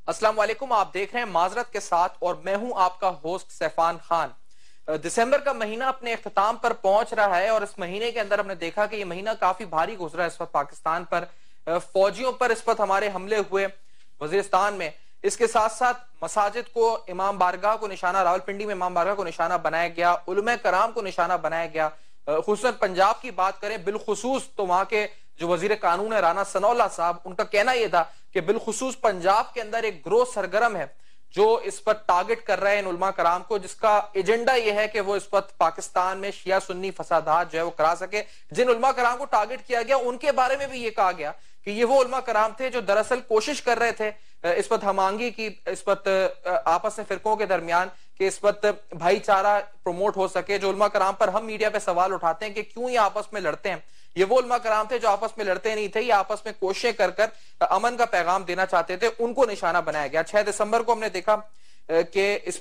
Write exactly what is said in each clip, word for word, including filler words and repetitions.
अस्सलाम वालेकुम, आप देख रहे हैं माजरत के साथ और मैं हूं आपका होस्ट सैफान खान। दिसंबर का महीना अपने इख्तिताम पर पहुंच रहा है और इस महीने के अंदर हमने देखा कि ये महीना काफी भारी गुजरा है इस वक्त पाकिस्तान पर। फौजियों पर इस वक्त हमारे हमले हुए वजीरिस्तान में। इसके साथ साथ मसाजिद को, इमाम बारगाह को निशाना, रावलपिंडी में इमाम बारगाह को निशाना बनाया गया, उलमा कराम को निशाना बनाया गया। खुसूसन पंजाब की बात करें बिलखुसूस तो वहां के जो वजीर कानून है राना सनौल्लाह साहब, उनका कहना यह था कि बिलखुसूस पंजाब के अंदर एक ग्रोह सरगर्म है जो इस पर टारगेट कर रहे हैं उलमा कराम को, जिसका एजेंडा यह है कि वो इस वक्त पाकिस्तान में शिया सुन्नी फसादात जो है वो करा सके। जिन उलमा कराम को टारगेट किया गया उनके बारे में भी ये कहा गया कि ये वो उलमा कराम थे जो दरअसल कोशिश कर रहे थे इस वक्त हमांगी की, इस वक्त आपस में फिरकों के दरमियान कि इस वक्त भाईचारा प्रमोट हो सके। जो उलमा कराम पर हम मीडिया पे सवाल उठाते हैं कि क्यों ये आपस में लड़ते हैं, ये वो उलमा कराम थे जो आपस में लड़ते नहीं थे, ये आपस में कोशिशें कर कर अमन का पैगाम देना चाहते थे, उनको निशाना बनाया गया। छह दिसंबर को हमने देखा कि इस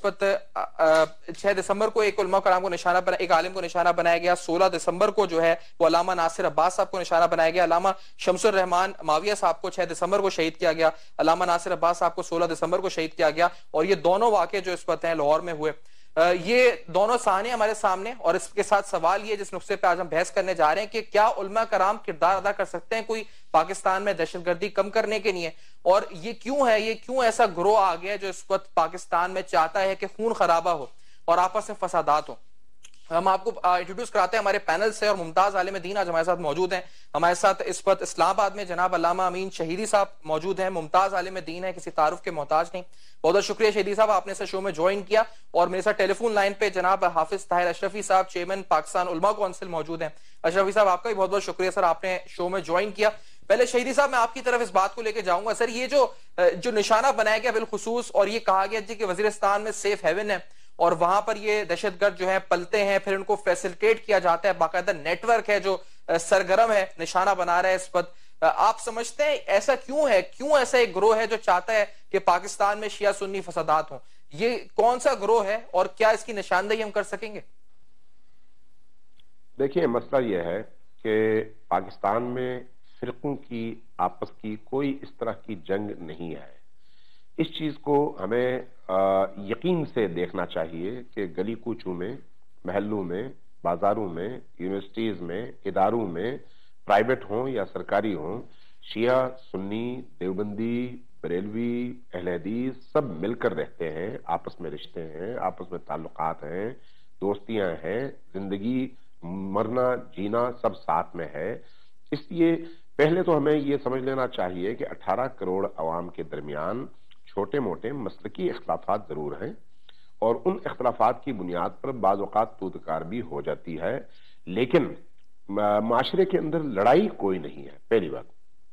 वक्त छह दिसंबर को एक उलमा कराम को निशाना बना, एक आलिम को निशाना बनाया गया। सोलह दिसंबर को जो है वो अल्लामा नासिर अब्बास साहब को निशाना बनाया गया। अल्लामा शमसुर रहमान माविया साहब को छह दिसंबर को शहीद किया गया, अल्लामा नासिर अब्बास साहब को सोलह दिसंबर को शहीद किया गया। और ये दोनों वाक़े जो इस वक्त हैं लाहौर में हुए, ये दोनों साने हमारे सामने। और इसके साथ सवाल ये जिस नुक्से पे आज हम बहस करने जा रहे हैं कि क्या उलमा कराम किरदार अदा कर सकते हैं कोई पाकिस्तान में दहशतगर्दी कम करने के लिए, और ये क्यों है, ये क्यों ऐसा ग्रोह आ गया जो इस वक्त पाकिस्तान में चाहता है कि खून खराबा हो और आपस में फसादात हो। हम आपको इंट्रोड्यूस कराते हैं हमारे पैनल से और मुमताज आलिम दीन आज हमारे साथ मौजूद हैं। हमारे साथ इस वक्त इस्लामाबाद में जनाब अल्लामा अमीन शहीदी साहब मौजूद हैं। मुमताज आलिम दीन है, किसी तारुफ के मोहताज नहीं। बहुत बहुत शुक्रिया शहीदी साहब, आपने इस शो में ज्वाइन किया। और मेरे साथ टेलीफोन लाइन पे जनाब हाफिज ताहिर अशरफी साहब, चेयरमैन पाकिस्तान उलमा काउंसिल मौजूद हैं। अशरफी साहब आपका भी बहुत बहुत शुक्रिया सर, आपने शो में ज्वाइन किया। पहले शहीदी साहब मैं आपकी तरफ इस बात को लेकर जाऊंगा सर, ये जो जो निशाना बनाया गया बिलखुसूस और ये कहा गया जी कि वजीरिस्तान में सेफ हेवन है और वहां पर ये दहशतगर्द जो है पलते हैं, फिर उनको फैसिलिटेट किया जाता है, बाकायदा नेटवर्क है जो सरगर्म है, निशाना बना रहा है इस पर। आप समझते हैं ऐसा क्यों है, क्यों ऐसा एक ग्रोह है जो चाहता है कि पाकिस्तान में शिया सुन्नी फसादात हो? ये कौन सा ग्रोह है और क्या इसकी निशानदेही हम कर सकेंगे? देखिए, मसला यह है कि पाकिस्तान में फिरकों की आपस की कोई इस तरह की जंग नहीं है। इस चीज को हमें यकीन से देखना चाहिए कि गली कूचों में, महलों में, बाजारों में, यूनिवर्सिटीज में, इदारों में, प्राइवेट हों या सरकारी हों, शिया सुन्नी, देवबंदी, बरेलवी, अहले हदीस सब मिलकर रहते हैं, आपस में रिश्ते हैं, आपस में ताल्लुकात हैं, दोस्तियां हैं, जिंदगी मरना जीना सब साथ में है। इसलिए पहले तो हमें ये समझ लेना चाहिए कि अठारह करोड़ अवाम के दरमियान छोटे मोटे मसलकी इख्तिलाफात जरूर हैं और उन इख्तिलाफात की बुनियाद पर बाज़ औक़ात तूतकार भी हो जाती है, लेकिन माशरे के अंदर लड़ाई कोई नहीं है, पहली बात।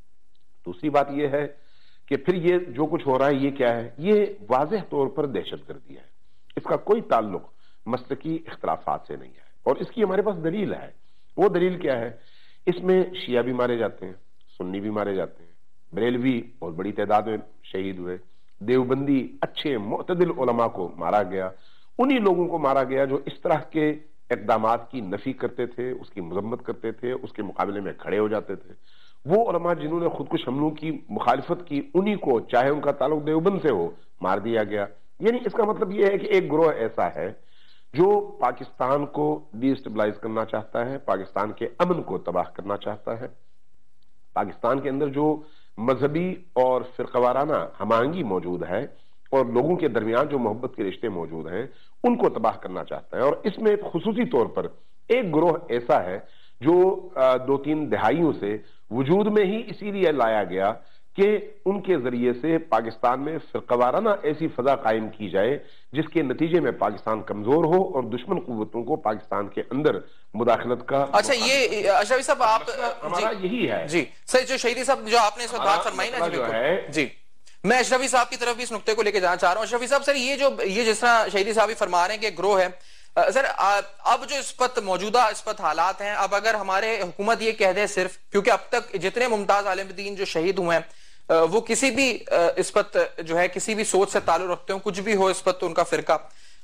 दूसरी बात यह है कि फिर ये जो कुछ हो रहा है ये क्या है? ये वाज़ेह तौर पर दहशतगर्दी है, इसका कोई ताल्लुक मसलकी इख्तिलाफात से नहीं है। और इसकी हमारे पास दलील है। वो दलील क्या है? इसमें शिया भी मारे जाते हैं, सुन्नी भी मारे जाते हैं, बरेलवी बहुत बड़ी तादाद में शहीद हुए, देवबंदी अच्छे मुअतदिल उलमा को मारा गया, उन्हीं लोगों को मारा गया जो इस तरह के इक़दामात की नफी करते थे, उसकी मजम्मत करते थे, उसके मुकाबले में खड़े हो जाते थे। वो उलमा जिन्होंने खुदकुश हमलों की मुखालिफत की, उन्हीं को, चाहे उनका ताल्लुक देवबंद से हो, मार दिया गया। यानी इसका मतलब यह है कि एक ग्रोह ऐसा है जो पाकिस्तान को डिस्टेबलाइज करना चाहता है, पाकिस्तान के अमन को तबाह करना चाहता है, पाकिस्तान के अंदर जो मजहबी और फिरकवाराना हमांगी मौजूद है और लोगों के दरमियान जो मोहब्बत के रिश्ते मौजूद हैं उनको तबाह करना चाहता है। और इसमें खुसूसी तौर पर एक ग्रोह ऐसा है जो दो तीन दहाइयों से वजूद में ही इसीलिए लाया गया कि उनके जरिए से पाकिस्तान में फिरकवाराना ऐसी फजा कायम की जाए जिसके नतीजे में पाकिस्तान कमजोर हो और दुश्मन कुव्वतों को पाकिस्तान के अंदर मुदाखलत का। अच्छा, ये अशरफी साहब आप हमारा यही है जी सर, जो शहीदी साहब जो आपने इस वक्त बात फरमाई ना जो है जी, मैं अशरफी साहब की तरफ भी इस नुक्ते को लेकर जाना चाह रहा हूँ। अशरफी साहब सर, ये जो ये जिस तरह शहीदी साहब भी फरमा रहे हैं कि ग्रोह है सर, अब जो इस वक्त मौजूदा इस वक्त हालात हैं, अब अगर हमारे हुकूमत ये कह दे सिर्फ, क्योंकि अब तक जितने मुमताज आलिम दीन जो शहीद हुए हैं वो किसी भी इस वक्त जो है किसी भी सोच से ताल्लुक रखते हो, कुछ भी हो इस वक्त उनका फिरका,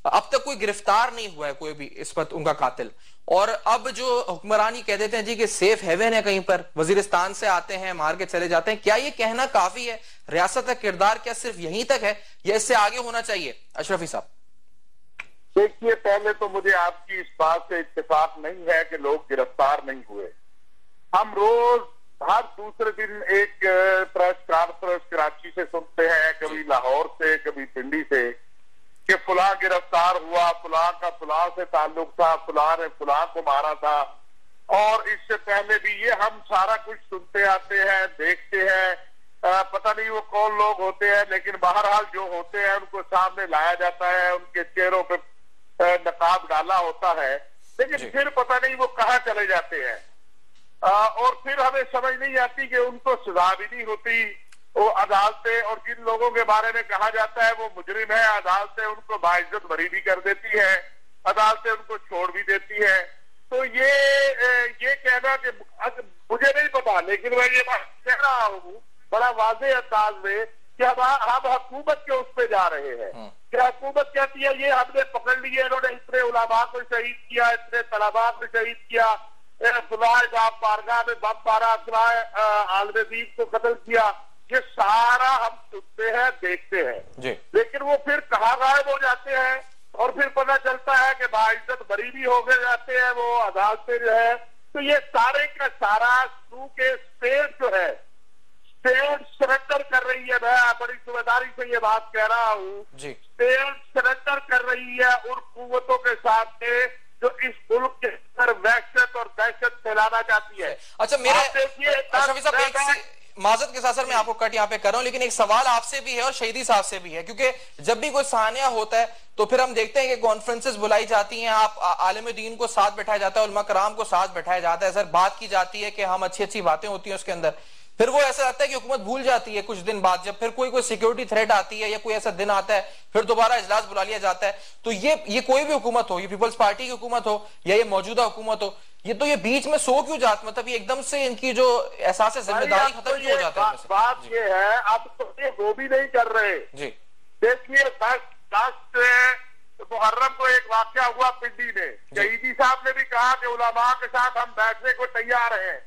اب تک کوئی گرفتار نہیں ہوا ہے کوئی بھی اس وقت ان کا قاتل، اور اب جو حکمرانی کہہ دیتے ہیں جی کہ سیف ہیون ہے کہیں پر، وزیرستان سے آتے ہیں مار کے چلے جاتے ہیں، کیا یہ کہنا کافی ہے؟ ریاست کا کردار کیا صرف یہیں تک ہے یا اس سے آگے ہونا چاہیے؟ اشرفی صاحب دیکھیے، پہلے تو مجھے آپ کی اس بات سے اتفاق نہیں ہے کہ لوگ گرفتار نہیں ہوئے. ہم روز ہر دوسرے دن ایک پریس کانفرنس کراچی سے سنتے ہیں، کبھی لاہور سے، کبھی پنڈی سے، کہ فلاں گرفتار ہوا، فلاں کا فلاں سے تعلق تھا، فلاں نے فلاں کو مارا تھا. اور اس سے پہلے بھی یہ ہم سارا کچھ سنتے آتے ہیں، دیکھتے ہیں. پتہ نہیں وہ کون لوگ ہوتے ہیں، لیکن بہرحال جو ہوتے ہیں ان کو سامنے لایا جاتا ہے، ان کے چہروں پہ نقاب ڈالا ہوتا ہے، لیکن پھر پتہ نہیں وہ کہاں چلے جاتے ہیں. اور پھر ہمیں سمجھ نہیں آتی کہ ان کو سزا بھی نہیں ہوتی. وہ عدالتیں، اور جن لوگوں کے بارے میں کہا جاتا ہے وہ مجرم ہے، عدالتیں ان کو باعزت بری بھی کر دیتی ہے، عدالتیں ان کو چھوڑ بھی دیتی ہے. تو یہ یہ کہنا کہ مجھے نہیں پتا، لیکن میں یہ بات کہہ رہا ہوں بڑا واضح انداز میں کہ ہم ہم حکومت کے اس پہ جا رہے ہیں کہ حکومت کہتی ہے یہ ہم نے پکڑ لیے، انہوں نے اتنے علماء کو شہید کیا، اتنے طلباء کو شہید کیا، فلاں بارگاہ میں بم مارا، فلاں عالم دین کو قتل کیا. یہ سارا ہم سنتے ہیں، دیکھتے ہیں، لیکن وہ پھر کہاں غائب ہو جاتے ہیں، اور پھر پتہ چلتا ہے کہ باعزت بری بھی ہو گئے جاتے ہیں وہ عدالتیں جو ہے. تو یہ سارے کا سارا سو کے اسٹیٹ جو ہے، اسٹیٹ سرنڈر کر رہی ہے. میں بڑی ذمہ داری سے یہ بات کہہ رہا ہوں، اسٹیٹ سرنڈر کر رہی ہے ان قوتوں کے ساتھ جو اس ملک کے اندر وحشت اور دہشت پھیلانا چاہتی ہے. اچھا میرے معذرت کے ساتھ سر میں آپ کو کٹ یہاں پہ کر رہا ہوں، لیکن ایک سوال آپ سے بھی ہے اور شہیدی صاحب سے بھی ہے، کیونکہ جب بھی کوئی سانحہ ہوتا ہے تو پھر ہم دیکھتے ہیں کہ کانفرنسز بلائی جاتی ہیں، آپ عالم دین کو ساتھ بٹھایا جاتا ہے، علماء کرام کو ساتھ بٹھایا جاتا ہے، سر بات کی جاتی ہے کہ ہم اچھی اچھی باتیں ہوتی ہیں اس کے اندر. پھر وہ ایسا لگتا ہے کہ حکومت بھول جاتی ہے کچھ دن بعد، جب پھر کوئی کوئی سیکیورٹی تھریٹ آتی ہے یا کوئی ایسا دن آتا ہے پھر دوبارہ اجلاس بلا لیا جاتا ہے. تو یہ یہ کوئی بھی حکومت ہو، یہ پیپلز پارٹی کی حکومت ہو یا یہ موجودہ حکومت ہو، یہ تو یہ بیچ میں سو کیوں جاتا، مطلب یہ ایک دم سے ان کی جو احساس ذمہ داری ختم کیوں ہو جاتا ہے؟ بات یہ ہے اب تو یہ وہ بھی نہیں کر رہے. جی دیکھیے، دس محرم کو ایک واقعہ ہوا پنڈی میں، شہیدی صاحب نے بھی کہا کہ علماء کے ساتھ ہم بیٹھنے کو تیار ہیں.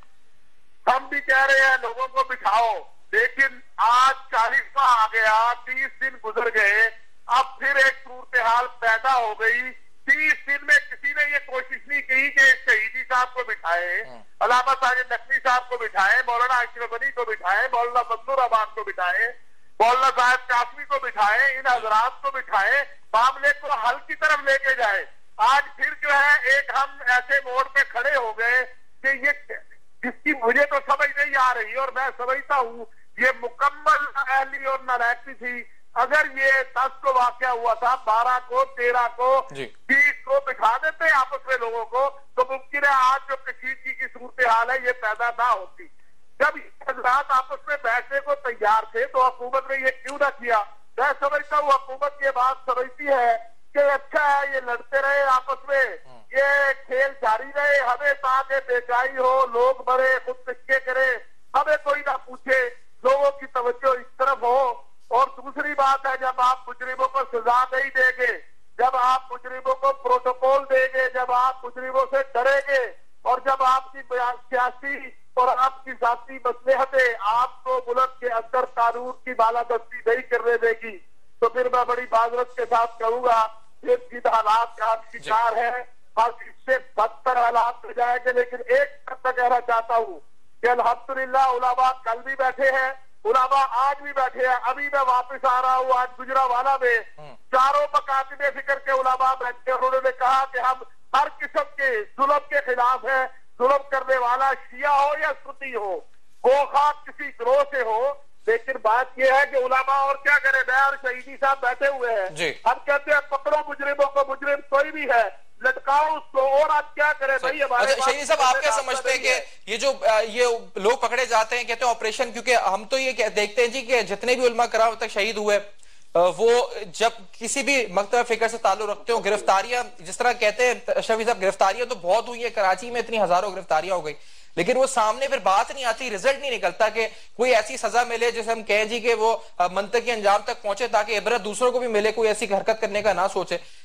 ہم بھی کہہ رہے ہیں لوگوں کو بٹھاؤ، لیکن آج چالیسواں آ گیا، تیس دن گزر گئے، اب پھر ایک صورتحال پیدا ہو گئی. تیس دن میں کسی نے یہ کوشش نہیں کی کہ شہیدی صاحب کو بٹھائے، علامہ ساجد نقوی صاحب کو بٹھائے، مولانا اشرف غنی کو بٹھائے، مولانا منظور احمد کو بٹھائے، مولانا صاحب قاسمی کو بٹھائے، ان حضرات کو بٹھائے، معاملے کو حل کی طرف لے کے جائے. آج پھر جو ہے ایک ہم ایسے موڑ پہ کھڑے ہو گئے کہ یہ جس کی مجھے تو سمجھ نہیں آ رہی، اور میں سمجھتا ہوں یہ مکمل اہلی اور نالائقی تھی. اگر یہ دس کو واقعہ ہوا تھا، بارہ کو، تیرہ کو، بیس کو بٹھا دیتے آپس میں لوگوں کو، تو ممکن ہے آج جو کشیدگی کی صورتحال ہے یہ پیدا نہ ہوتی. جب حضرات آپس میں بیٹھنے کو تیار تھے تو حکومت نے یہ کیوں نہ کیا؟ میں سمجھتا ہوں حکومت یہ بات سمجھتی ہے کہ اچھا ہے یہ لڑتے رہے آپس میں، یہ کھیل جاری رہے، ہمیں تاکہ بےچائی ہو، لوگ مرے، خودکشی کرے، ہمیں کوئی نہ پوچھے، لوگوں کی توجہ اس طرف ہو. اور دوسری بات ہے جب آپ مجرموں کو سزا نہیں دیں گے، جب آپ مجرموں کو پروٹوکول دیں گے، جب آپ مجرموں سے ڈریں گے، اور جب آپ کی سیاسی اور آپ کی ذاتی مصلحتیں آپ کو ملک کے اندر قانون کی بالادستی نہیں کرنے دے گی، تو پھر میں بڑی معذرت کے ساتھ کہوں گا یہ جن حالات کا ہم شکار ہیں اور اس سے بدتر حالات میں جائیں گے. لیکن ایک بات میں کہنا چاہتا ہوں کہ الحمدللہ علماء کل بھی بیٹھے ہیں، علماء آج بھی بیٹھے ہیں. ابھی میں واپس آ رہا ہوں، آج گجرانوالہ میں چاروں مکاتب فکر کے علماء بیٹھے، انہوں نے کہا کہ ہم ہر قسم کے ظلم کے خلاف ہیں. ظلم کرنے والا شیعہ ہو یا سنی ہو، وہ خواہ کسی گروہ سے ہو، لیکن بات یہ ہے کہ علماء اور کیا کرے. میں اور شہیدی صاحب بیٹھے ہوئے ہیں، ہم کہتے ہیں پکڑو مجرموں کو، مجرم کوئی بھی ہے لٹکاؤ اس کو، اور آپ کیا کریں بھائی. ہمارے شہیدی صاحب آپ کیا سمجھتے ہیں کہ یہ جو یہ لوگ پکڑے جاتے ہیں کہتے ہیں آپریشن، کیونکہ ہم تو یہ دیکھتے ہیں جی کہ جتنے بھی علماء کرام تک شہید ہوئے وہ جب کسی بھی مکتب فکر سے تعلق رکھتے ہو، گرفتاریاں جس طرح کہتے ہیں شفیع صاحب، گرفتاریاں تو بہت ہوئی ہیں، کراچی میں اتنی ہزاروں گرفتاریاں ہو گئی، لیکن وہ سامنے پھر بات نہیں آتی، رزلٹ نہیں نکلتا کہ کوئی ایسی سزا ملے جسے ہم کہیں جی کہ وہ منطقی انجام تک پہنچے تاکہ عبرت دوسروں کو بھی ملے، کوئی ایسی حرکت کرنے کا نہ سوچے.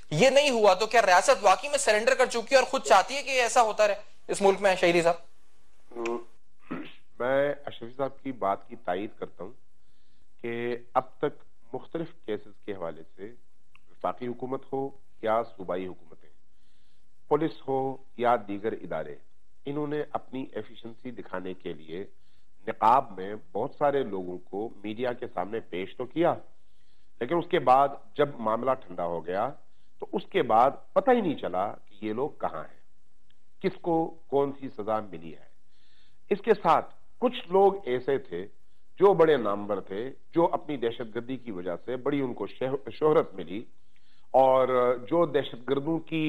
یہ نہیں ہوا تو کیا ریاست واقعی میں سرنڈر کر چکی ہے اور خود چاہتی ہے کہ ایسا ہوتا رہے اس ملک میں؟ شہیدی صاحب، میں اشرفی صاحب کی بات کی تائید کرتا ہوں کہ اب تک مختلف کیسز کے حوالے سے وفاقی حکومت ہو یا صوبائی حکومتیں، پولیس ہو یا دیگر ادارے، انہوں نے اپنی ایفیشنسی دکھانے کے لیے نقاب میں بہت سارے لوگوں کو میڈیا کے سامنے پیش تو کیا، لیکن اس کے بعد جب معاملہ ٹھنڈا ہو گیا تو اس کے بعد پتہ ہی نہیں چلا کہ یہ لوگ کہاں ہیں، کس کو کون سی سزا ملی ہے۔ اس کے ساتھ کچھ لوگ ایسے تھے جو بڑے نامور تھے، جو اپنی دہشت گردی کی وجہ سے بڑی ان کو شہرت ملی، اور جو دہشت گردوں کی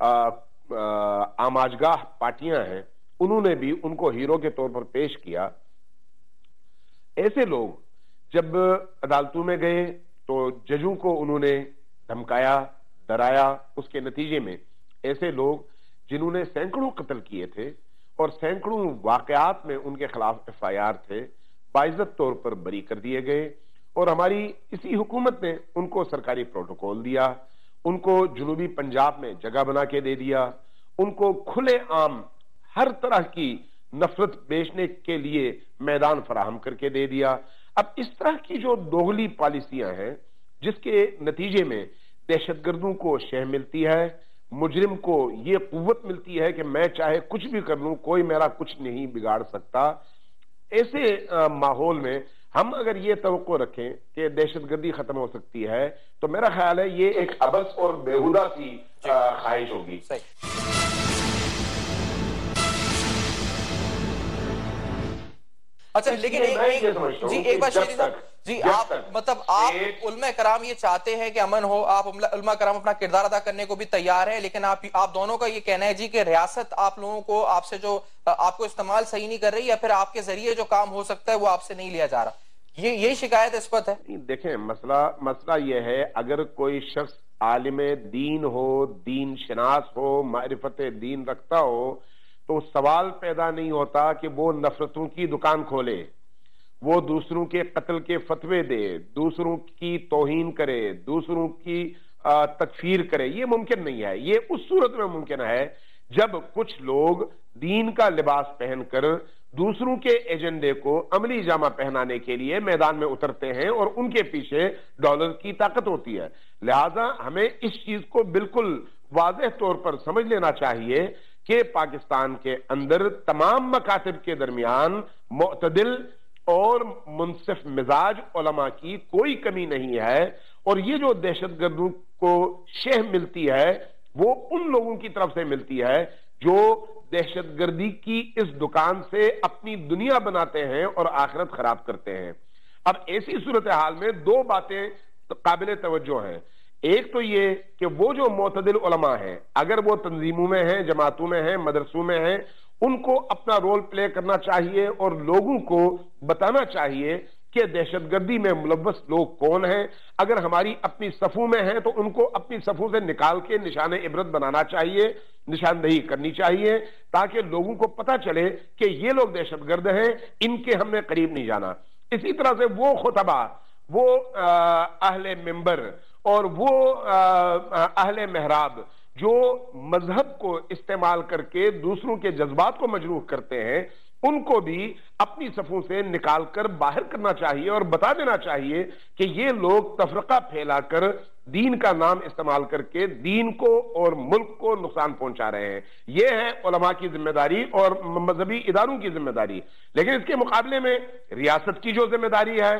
آماجگاہ پارٹیاں ہیں انہوں نے بھی ان کو ہیرو کے طور پر پیش کیا۔ ایسے لوگ جب عدالتوں میں گئے تو ججوں کو انہوں نے دھمکایا، ڈرایا، اس کے نتیجے میں ایسے لوگ جنہوں نے سینکڑوں قتل کیے تھے اور سینکڑوں واقعات میں ان کے خلاف ایف آئی آر تھے، باعزت طور پر بری کر دیے گئے، اور ہماری اسی حکومت نے ان کو سرکاری پروٹوکول دیا، ان کو جنوبی پنجاب میں جگہ بنا کے دے دیا، ان کو کھلے عام ہر طرح کی نفرت بیچنے کے لیے میدان فراہم کر کے دے دیا۔ اب اس طرح کی جو دوغلی پالیسیاں ہیں جس کے نتیجے میں دہشت گردوں کو شہ ملتی ہے، مجرم کو یہ قوت ملتی ہے کہ میں چاہے کچھ بھی کر لوں، کوئی میرا کچھ نہیں بگاڑ سکتا، ایسے ماحول میں ہم اگر یہ توقع رکھیں کہ دہشت گردی ختم ہو سکتی ہے تو میرا خیال ہے یہ ایک عبث اور بیہودہ سی خواہش ہوگی۔ اچھا لیکن جی ایک بات شہیدی صاحب، جی آپ مطلب آپ علماء کرام یہ چاہتے ہیں کہ امن ہو، آپ علماء کرام اپنا کردار ادا کرنے کو بھی تیار ہیں، لیکن آپ آپ دونوں کا یہ کہنا ہے جی کہ ریاست آپ لوگوں کو آپ سے جو آپ کو استعمال صحیح نہیں کر رہی، یا پھر آپ کے ذریعے جو کام ہو سکتا ہے وہ آپ سے نہیں لیا جا رہا، یہ یہی شکایت اس وقت ہے؟ دیکھیں مسئلہ مسئلہ یہ ہے، اگر کوئی شخص عالم دین ہو، دین شناس ہو، معرفت دین رکھتا ہو، تو سوال پیدا نہیں ہوتا کہ وہ نفرتوں کی دکان کھولے، وہ دوسروں کے قتل کے فتوے دے، دوسروں کی توہین کرے، دوسروں کی تکفیر کرے۔ یہ ممکن نہیں ہے۔ یہ اس صورت میں ممکن ہے جب کچھ لوگ دین کا لباس پہن کر دوسروں کے ایجنڈے کو عملی جامہ پہنانے کے لیے میدان میں اترتے ہیں اور ان کے پیچھے ڈالر کی طاقت ہوتی ہے۔ لہذا ہمیں اس چیز کو بالکل واضح طور پر سمجھ لینا چاہیے کہ پاکستان کے اندر تمام مکاتب کے درمیان معتدل اور منصف مزاج علماء کی کوئی کمی نہیں ہے، اور یہ جو دہشت گردوں کو شہ ملتی ہے وہ ان لوگوں کی طرف سے ملتی ہے جو دہشت گردی کی اس دکان سے اپنی دنیا بناتے ہیں اور آخرت خراب کرتے ہیں۔ اب ایسی صورتحال میں دو باتیں قابل توجہ ہیں۔ ایک تو یہ کہ وہ جو معتدل علماء ہیں، اگر وہ تنظیموں میں ہیں، جماعتوں میں ہیں، مدرسوں میں ہیں، ان کو اپنا رول پلے کرنا چاہیے اور لوگوں کو بتانا چاہیے کہ دہشت گردی میں ملوث لوگ کون ہیں۔ اگر ہماری اپنی صفوں میں ہیں تو ان کو اپنی صفوں سے نکال کے نشان عبرت بنانا چاہیے، نشاندہی کرنی چاہیے، تاکہ لوگوں کو پتہ چلے کہ یہ لوگ دہشت گرد ہیں، ان کے ہم نے قریب نہیں جانا۔ اسی طرح سے وہ خطبہ، وہ اہل منبر اور وہ اہل محراب جو مذہب کو استعمال کر کے دوسروں کے جذبات کو مجروح کرتے ہیں، ان کو بھی اپنی صفوں سے نکال کر باہر کرنا چاہیے اور بتا دینا چاہیے کہ یہ لوگ تفرقہ پھیلا کر دین کا نام استعمال کر کے دین کو اور ملک کو نقصان پہنچا رہے ہیں۔ یہ ہے علماء کی ذمہ داری اور مذہبی اداروں کی ذمہ داری، لیکن اس کے مقابلے میں ریاست کی جو ذمہ داری ہے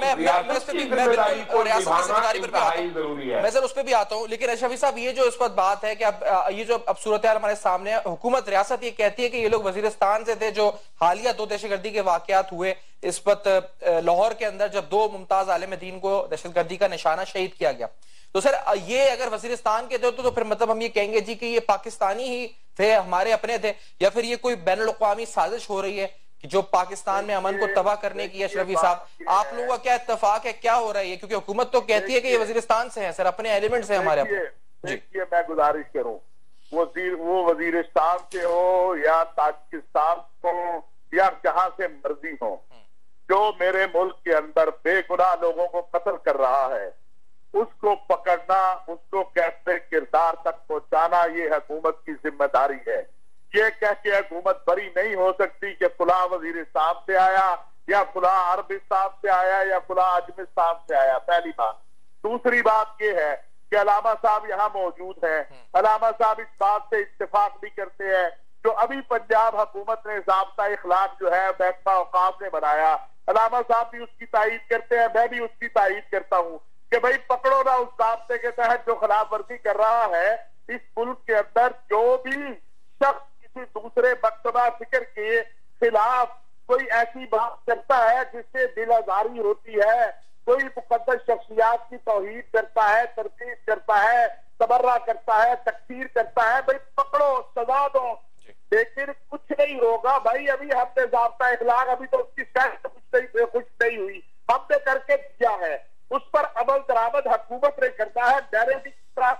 میں سر اس پہ بھی آتا ہوں، لیکن اشرفی صاحب یہ جو اس وقت بات ہے کہ اب یہ جو اب صورتحال ہمارے سامنے ہے، حکومت ریاست یہ کہتی ہے کہ یہ لوگ وزیرستان سے تھے جو حالیہ دو دہشت گردی کے واقعات ہوئے اس وقت لاہور کے اندر، جب دو ممتاز عالم دین کو دہشت گردی کا نشانہ شہید کیا گیا۔ تو سر یہ اگر وزیرستان کے تھے تو پھر مطلب ہم یہ کہیں گے جی کہ یہ پاکستانی ہی تھے، ہمارے اپنے تھے، یا پھر یہ کوئی بین الاقوامی سازش ہو رہی ہے جو پاکستان میں امن کو تباہ کرنے کی ہے؟ اشرفی صاحب آپ لوگوں کا کیا اتفاق ہے، کیا ہو رہا ہے یہ؟ کیونکہ حکومت تو کہتی ہے کہ یہ وزیرستان سے ہیں سر، اپنے ایلیمنٹ سے ہمارے اپنے۔ دیکھیے میں گزارش کروں، وہ وزیرستان سے ہو یا تاجکستان ہو یا جہاں سے مرضی ہو، جو میرے ملک کے اندر بے گناہ لوگوں کو قتل کر رہا ہے، اس کو پکڑنا، اس کو کیسے کردار تک پہنچانا، یہ حکومت کی ذمہ داری ہے. یہ کہہ کے حکومت بری نہیں ہو سکتی کہ فلاں وزیر صاحب سے آیا یا فلاں عربی صاحب سے آیا یا فلاں اجمی صاحب سے آیا. پہلی بات. دوسری بات یہ ہے کہ علامہ صاحب یہاں موجود ہیں. علامہ صاحب اس بات سے اتفاق بھی کرتے ہیں جو ابھی پنجاب حکومت نے ضابطہ اخلاق جو ہے محکمہ اوقاف نے بنایا. علامہ صاحب بھی اس کی تائید کرتے ہیں، میں بھی اس کی تائید کرتا ہوں کہ بھائی پکڑو نا اس ضابطے کے تحت جو خلاف ورزی کر رہا ہے. اس ملک کے اندر جو بھی شخص کسی دوسرے مکتبہ فکر کے خلاف کوئی ایسی بات کرتا ہے جس سے دل آزاری ہوتی ہے، کوئی مقدس شخصیات کی توہین کرتا ہے، تردید کرتا ہے، تبرہ کرتا ہے، تکفیر کرتا ہے، بھائی پکڑو، سزا دو. لیکن کچھ نہیں ہوگا بھائی. ابھی ہم نے ضابطہ اخلاق، ابھی تو اس کی شاید کچھ نہیں خوش نہیں ہوئی، ہم نے کر کے دیا ہے. اس پر عمل درآمد حکومت نے کرنا ہے. میں نے بھی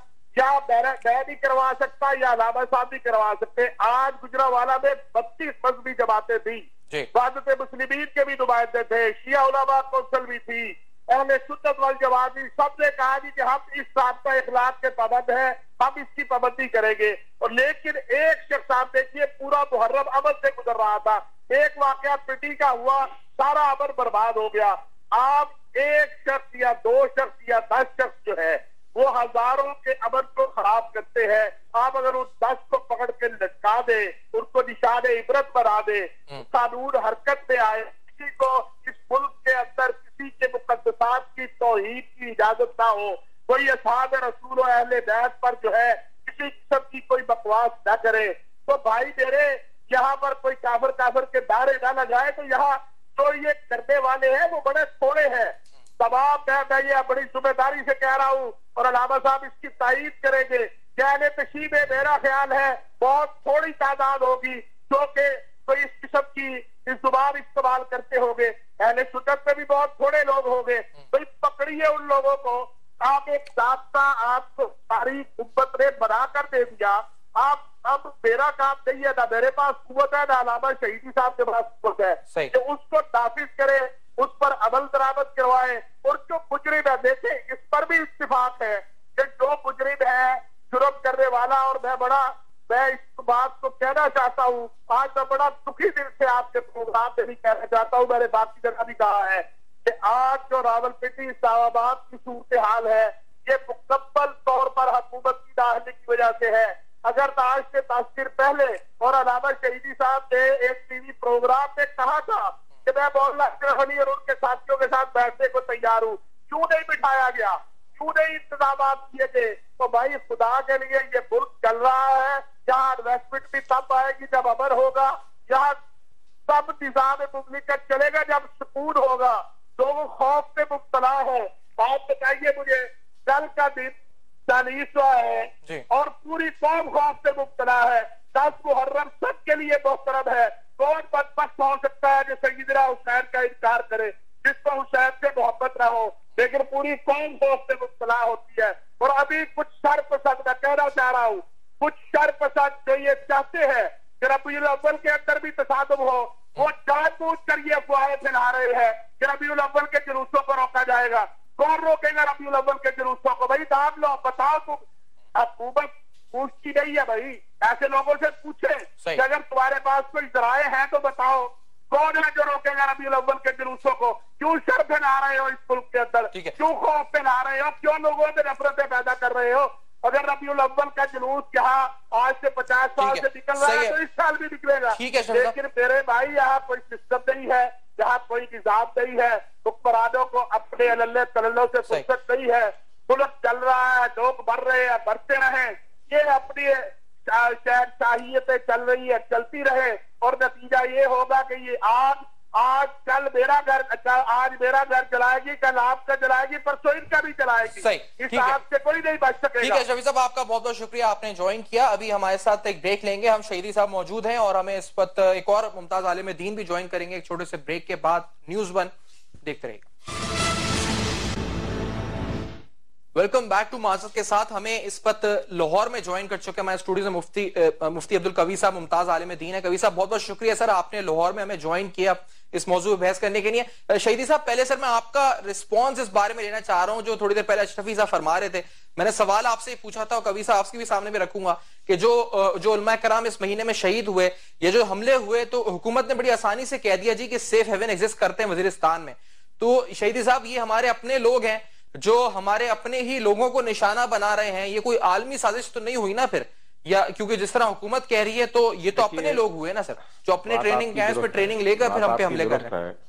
یا میں بھی کروا سکتا یا علامہ صاحب بھی کروا سکتے. آج گجرانوالہ میں بتیس مذہبی جماعتیں تھیں، وحدت مسلمین کے بھی نمائندے تھے، شیعہ علماء کونسل بھی تھی، اہل سنت والجماعت بھی. سب نے کہا جی کہ ہم اس ضابطہ اخلاق کے پابند ہیں، ہم اس کی پابندی کریں گے. اور لیکن ایک شخص آپ دیکھیے پورا محرم عمل سے گزر رہا تھا، ایک واقعہ پٹی کا ہوا، سارا عمل برباد ہو گیا. آپ ایک شخص یا دو شخص یا دس شخص جو ہے وہ ہزاروں کے عمل کو خراب کرتے ہیں. آپ اگر ان دس کو پکڑ کے لٹکا دے، ان کو نشان عبرت بنا دے، قانون حرکت میں آئے، کسی کو اس ملک کے اندر کسی کے مقدسات کی توہین کی اجازت نہ ہو، کوئی اصحاب رسول و اہل بیت پر جو ہے کسی قسم کی کوئی بکواس نہ کرے، تو بھائی میرے یہاں پر کوئی کافر کافر کے دائرے نہ لگائے. تو یہاں جو یہ کرنے والے ہیں وہ بڑے تھوڑے ہیں. تمام میں یہ بڑی ذمہ داری سے کہہ رہا ہوں اور علامہ صاحب اس کی تائید کریں گے کہ اہل تشیع میں میرا خیال ہے بہت تھوڑی تعداد ہوگی جو کہ کوئی اس قسم کی زبان استعمال کرتے ہوں گے. اہل سنت میں بھی بہت تھوڑے لوگ ہوں گے. بھائی پکڑیے ان لوگوں کو. آپ ایک ضابطہ آپ کو ساری امت نے بنا کر دے دیا. آپ اب میرا کام نہیں ہے، نہ میرے پاس قوت ہے، نہ علامہ شہیدی صاحب کے پاس قوت ہے کہ اس کو نافذ کرے، اس پر عمل درآمد کروائے. اور جو مجرم ہے دیکھیں اس پر بھی اتفاق ہے کہ جو مجرم ہے جرم کرنے والا، اور میں بڑا میں اس بات کو کہنا چاہتا ہوں، آج میں بڑا دکھی دل سے آپ کے پروگرام سے بھی کہنا چاہتا ہوں، میں نے باقی جگہ بھی کہا ہے کہ آج جو راولپنڈی اسلام آباد کی صورتحال ہے یہ مکمل طور پر حکومت کی نااہلی کی وجہ سے ہے. اگر آج سے دس دن پہلے اور علامہ شہیدی صاحب نے ایک ٹی وی پروگرام میں کہا تھا کہ میں مولانا اشرف علی اور ان کے ساتھیوں کے ساتھ بیٹھنے کو تیار ہوں، کیوں نہیں بٹھایا گیا، کیوں نہیں انتظامات کیے گئے؟ تو بھائی خدا کے لیے یہ ملک چل رہا ہے جہاں انویسٹمنٹ بھی تب آئے گی جب امن ہوگا، جہاں سب نظام مملکت چلے گا جب سکون ہوگا. لوگ خوف سے مبتلا ہے. آپ بتائیے مجھے کل کا دن چالیسواں ہے اور پوری قوم خوف سے مبتلا ہے. دس محرم سب کے لیے محترم ہے. کون بدبخت ہو سکتا ہے جو سیدنا حسین کا انکار کرے، جس کو حسین سے محبت نہ ہو؟ لیکن پوری قوم خوف سے مبتلا ہوتی ہے. اور ابھی کچھ شر پسند میں کہنا چاہ رہا ہوں، کچھ شر پسند جو یہ چاہتے ہیں کہ ربیع الاول کے اندر بھی تصادم ہو، وہ جان بوجھ کر یہ افواہیں پھیلا رہے ہیں کہ ربیع الاول کے جلوسوں کو روکا جائے گا. کون روکے گا ربیع الاول کے جلوسوں کو؟ بھائی نام لو، بتاؤ. تم حکومت پوچھتی نہیں ہے بھائی، ایسے لوگوں سے پوچھے کہ اگر تمہارے پاس کوئی ذرائع ہیں تو بتاؤ کون ہے جو روکے گا ربیع الاول کے جلوسوں کو؟ کیوں شر پھیلا رہے ہو اس ملک کے اندر؟ کیوں خوف پھیلا رہے ہو؟ کیوں لوگوں میں نفرتیں پیدا کر رہے ہو؟ اگر ربیع الاول کا جلوس یہاں آج سے پچاس سال سے نکل رہا ہے تو اس سال بھی نکلے گا. لیکن میرے بھائی یہاں کوئی سسٹم نہیں ہے، یہاں کوئی نظام نہیں ہے، حکمرانوں کو اپنے اللہ تللہ سے فرصت نہیں ہے. ملک چل رہا ہے، لوگ مر رہے ہیں، مرتے رہیں، یہ اپنی شہنشاہیتیں چل رہی ہے، چلتی رہے. اور نتیجہ یہ ہوگا کہ یہ آج آج کل میرا گھر آج میرا گھر جلائے گی، کل آپ کا جلائے گی، پرسوں ان کا بھی جلائے گی. اس آگ سے کوئی نہیں بچ سکے گا. ٹھیک ہے شفیع صاحب، آپ کا بہت بہت شکریہ، آپ نے جوائن کیا. ابھی ہمارے ساتھ ایک بریک لیں گے، ہم شہیدی صاحب موجود ہیں اور ہمیں اس وقت ایک اور ممتاز عالم دین بھی جوائن کریں گے. ایک چھوٹے سے بریک کے بعد نیوز ون دیکھتے رہے گا. ویلکم بیک ٹو معزز کے ساتھ. ہمیں اس وقت لاہور میں جوائن کر چکے ہیں ہمارے اسٹوڈیو سے مفتی مفتی عبدالقوی صاحب، ممتاز عالم دین ہے. قوی صاحب بہت بہت شکریہ سر، آپ نے لاہور میں ہمیں جوائن کیا. اس موضوع پہ بحث کرنے کے لیے۔ شہیدی صاحب پہلے سر میں آپ کا رسپانس اس بارے میں لینا چاہ رہا ہوں جو تھوڑی دیر پہلے اشرفی صاحب فرما رہے تھے۔ میں نے سوال آپ سے پوچھا تھا اور کبھی صاحب آپ کے بھی سامنے بھی رکھوں گا کہ جو جو علماء کرام اس مہینے میں شہید ہوئے، یہ جو حملے ہوئے، تو حکومت نے بڑی آسانی سے کہہ دیا جی کہ سیف ہیون ایگزسٹ کرتے ہیں وزیرستان میں۔ تو شہیدی صاحب یہ ہمارے اپنے لوگ ہیں جو ہمارے اپنے ہی لوگوں کو نشانہ بنا رہے ہیں، یہ کوئی عالمی سازش تو نہیں ہوئی نا پھر؟ یا کیونکہ جس طرح حکومت کہہ رہی ہے تو یہ تو اپنے لوگ ہوئے نا سر، جو اپنے ٹریننگ کیمپس پہ ٹریننگ لے کر پھر ہم پہ حملے کر رہے ہیں۔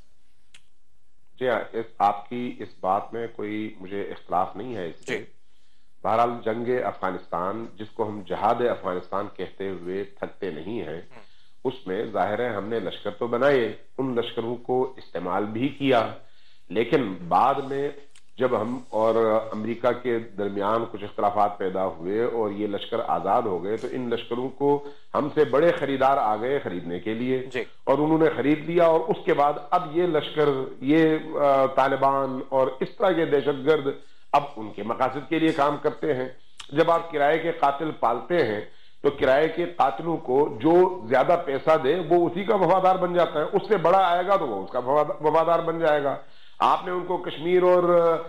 جی ہاں، آپ کی اس بات میں کوئی مجھے اختلاف نہیں ہے اس سے۔ بہرحال جنگ افغانستان جس کو ہم جہاد افغانستان کہتے ہوئے تھکتے نہیں ہیں، اس میں ظاہر ہے ہم نے لشکر تو بنائے، ان لشکروں کو استعمال بھی کیا، لیکن بعد میں جب ہم اور امریکہ کے درمیان کچھ اختلافات پیدا ہوئے اور یہ لشکر آزاد ہو گئے تو ان لشکروں کو ہم سے بڑے خریدار آ گئے خریدنے کے لیے، اور انہوں نے خرید لیا، اور اس کے بعد اب یہ لشکر، یہ طالبان اور اس طرح کے دہشت گرد اب ان کے مقاصد کے لیے کام کرتے ہیں۔ جب آپ کرائے کے قاتل پالتے ہیں تو کرائے کے قاتلوں کو جو زیادہ پیسہ دے وہ اسی کا وفادار بن جاتا ہے، اس سے بڑا آئے گا تو وہ اس کا وفادار بن جائے گا۔ آپ نے ان کو کشمیر اور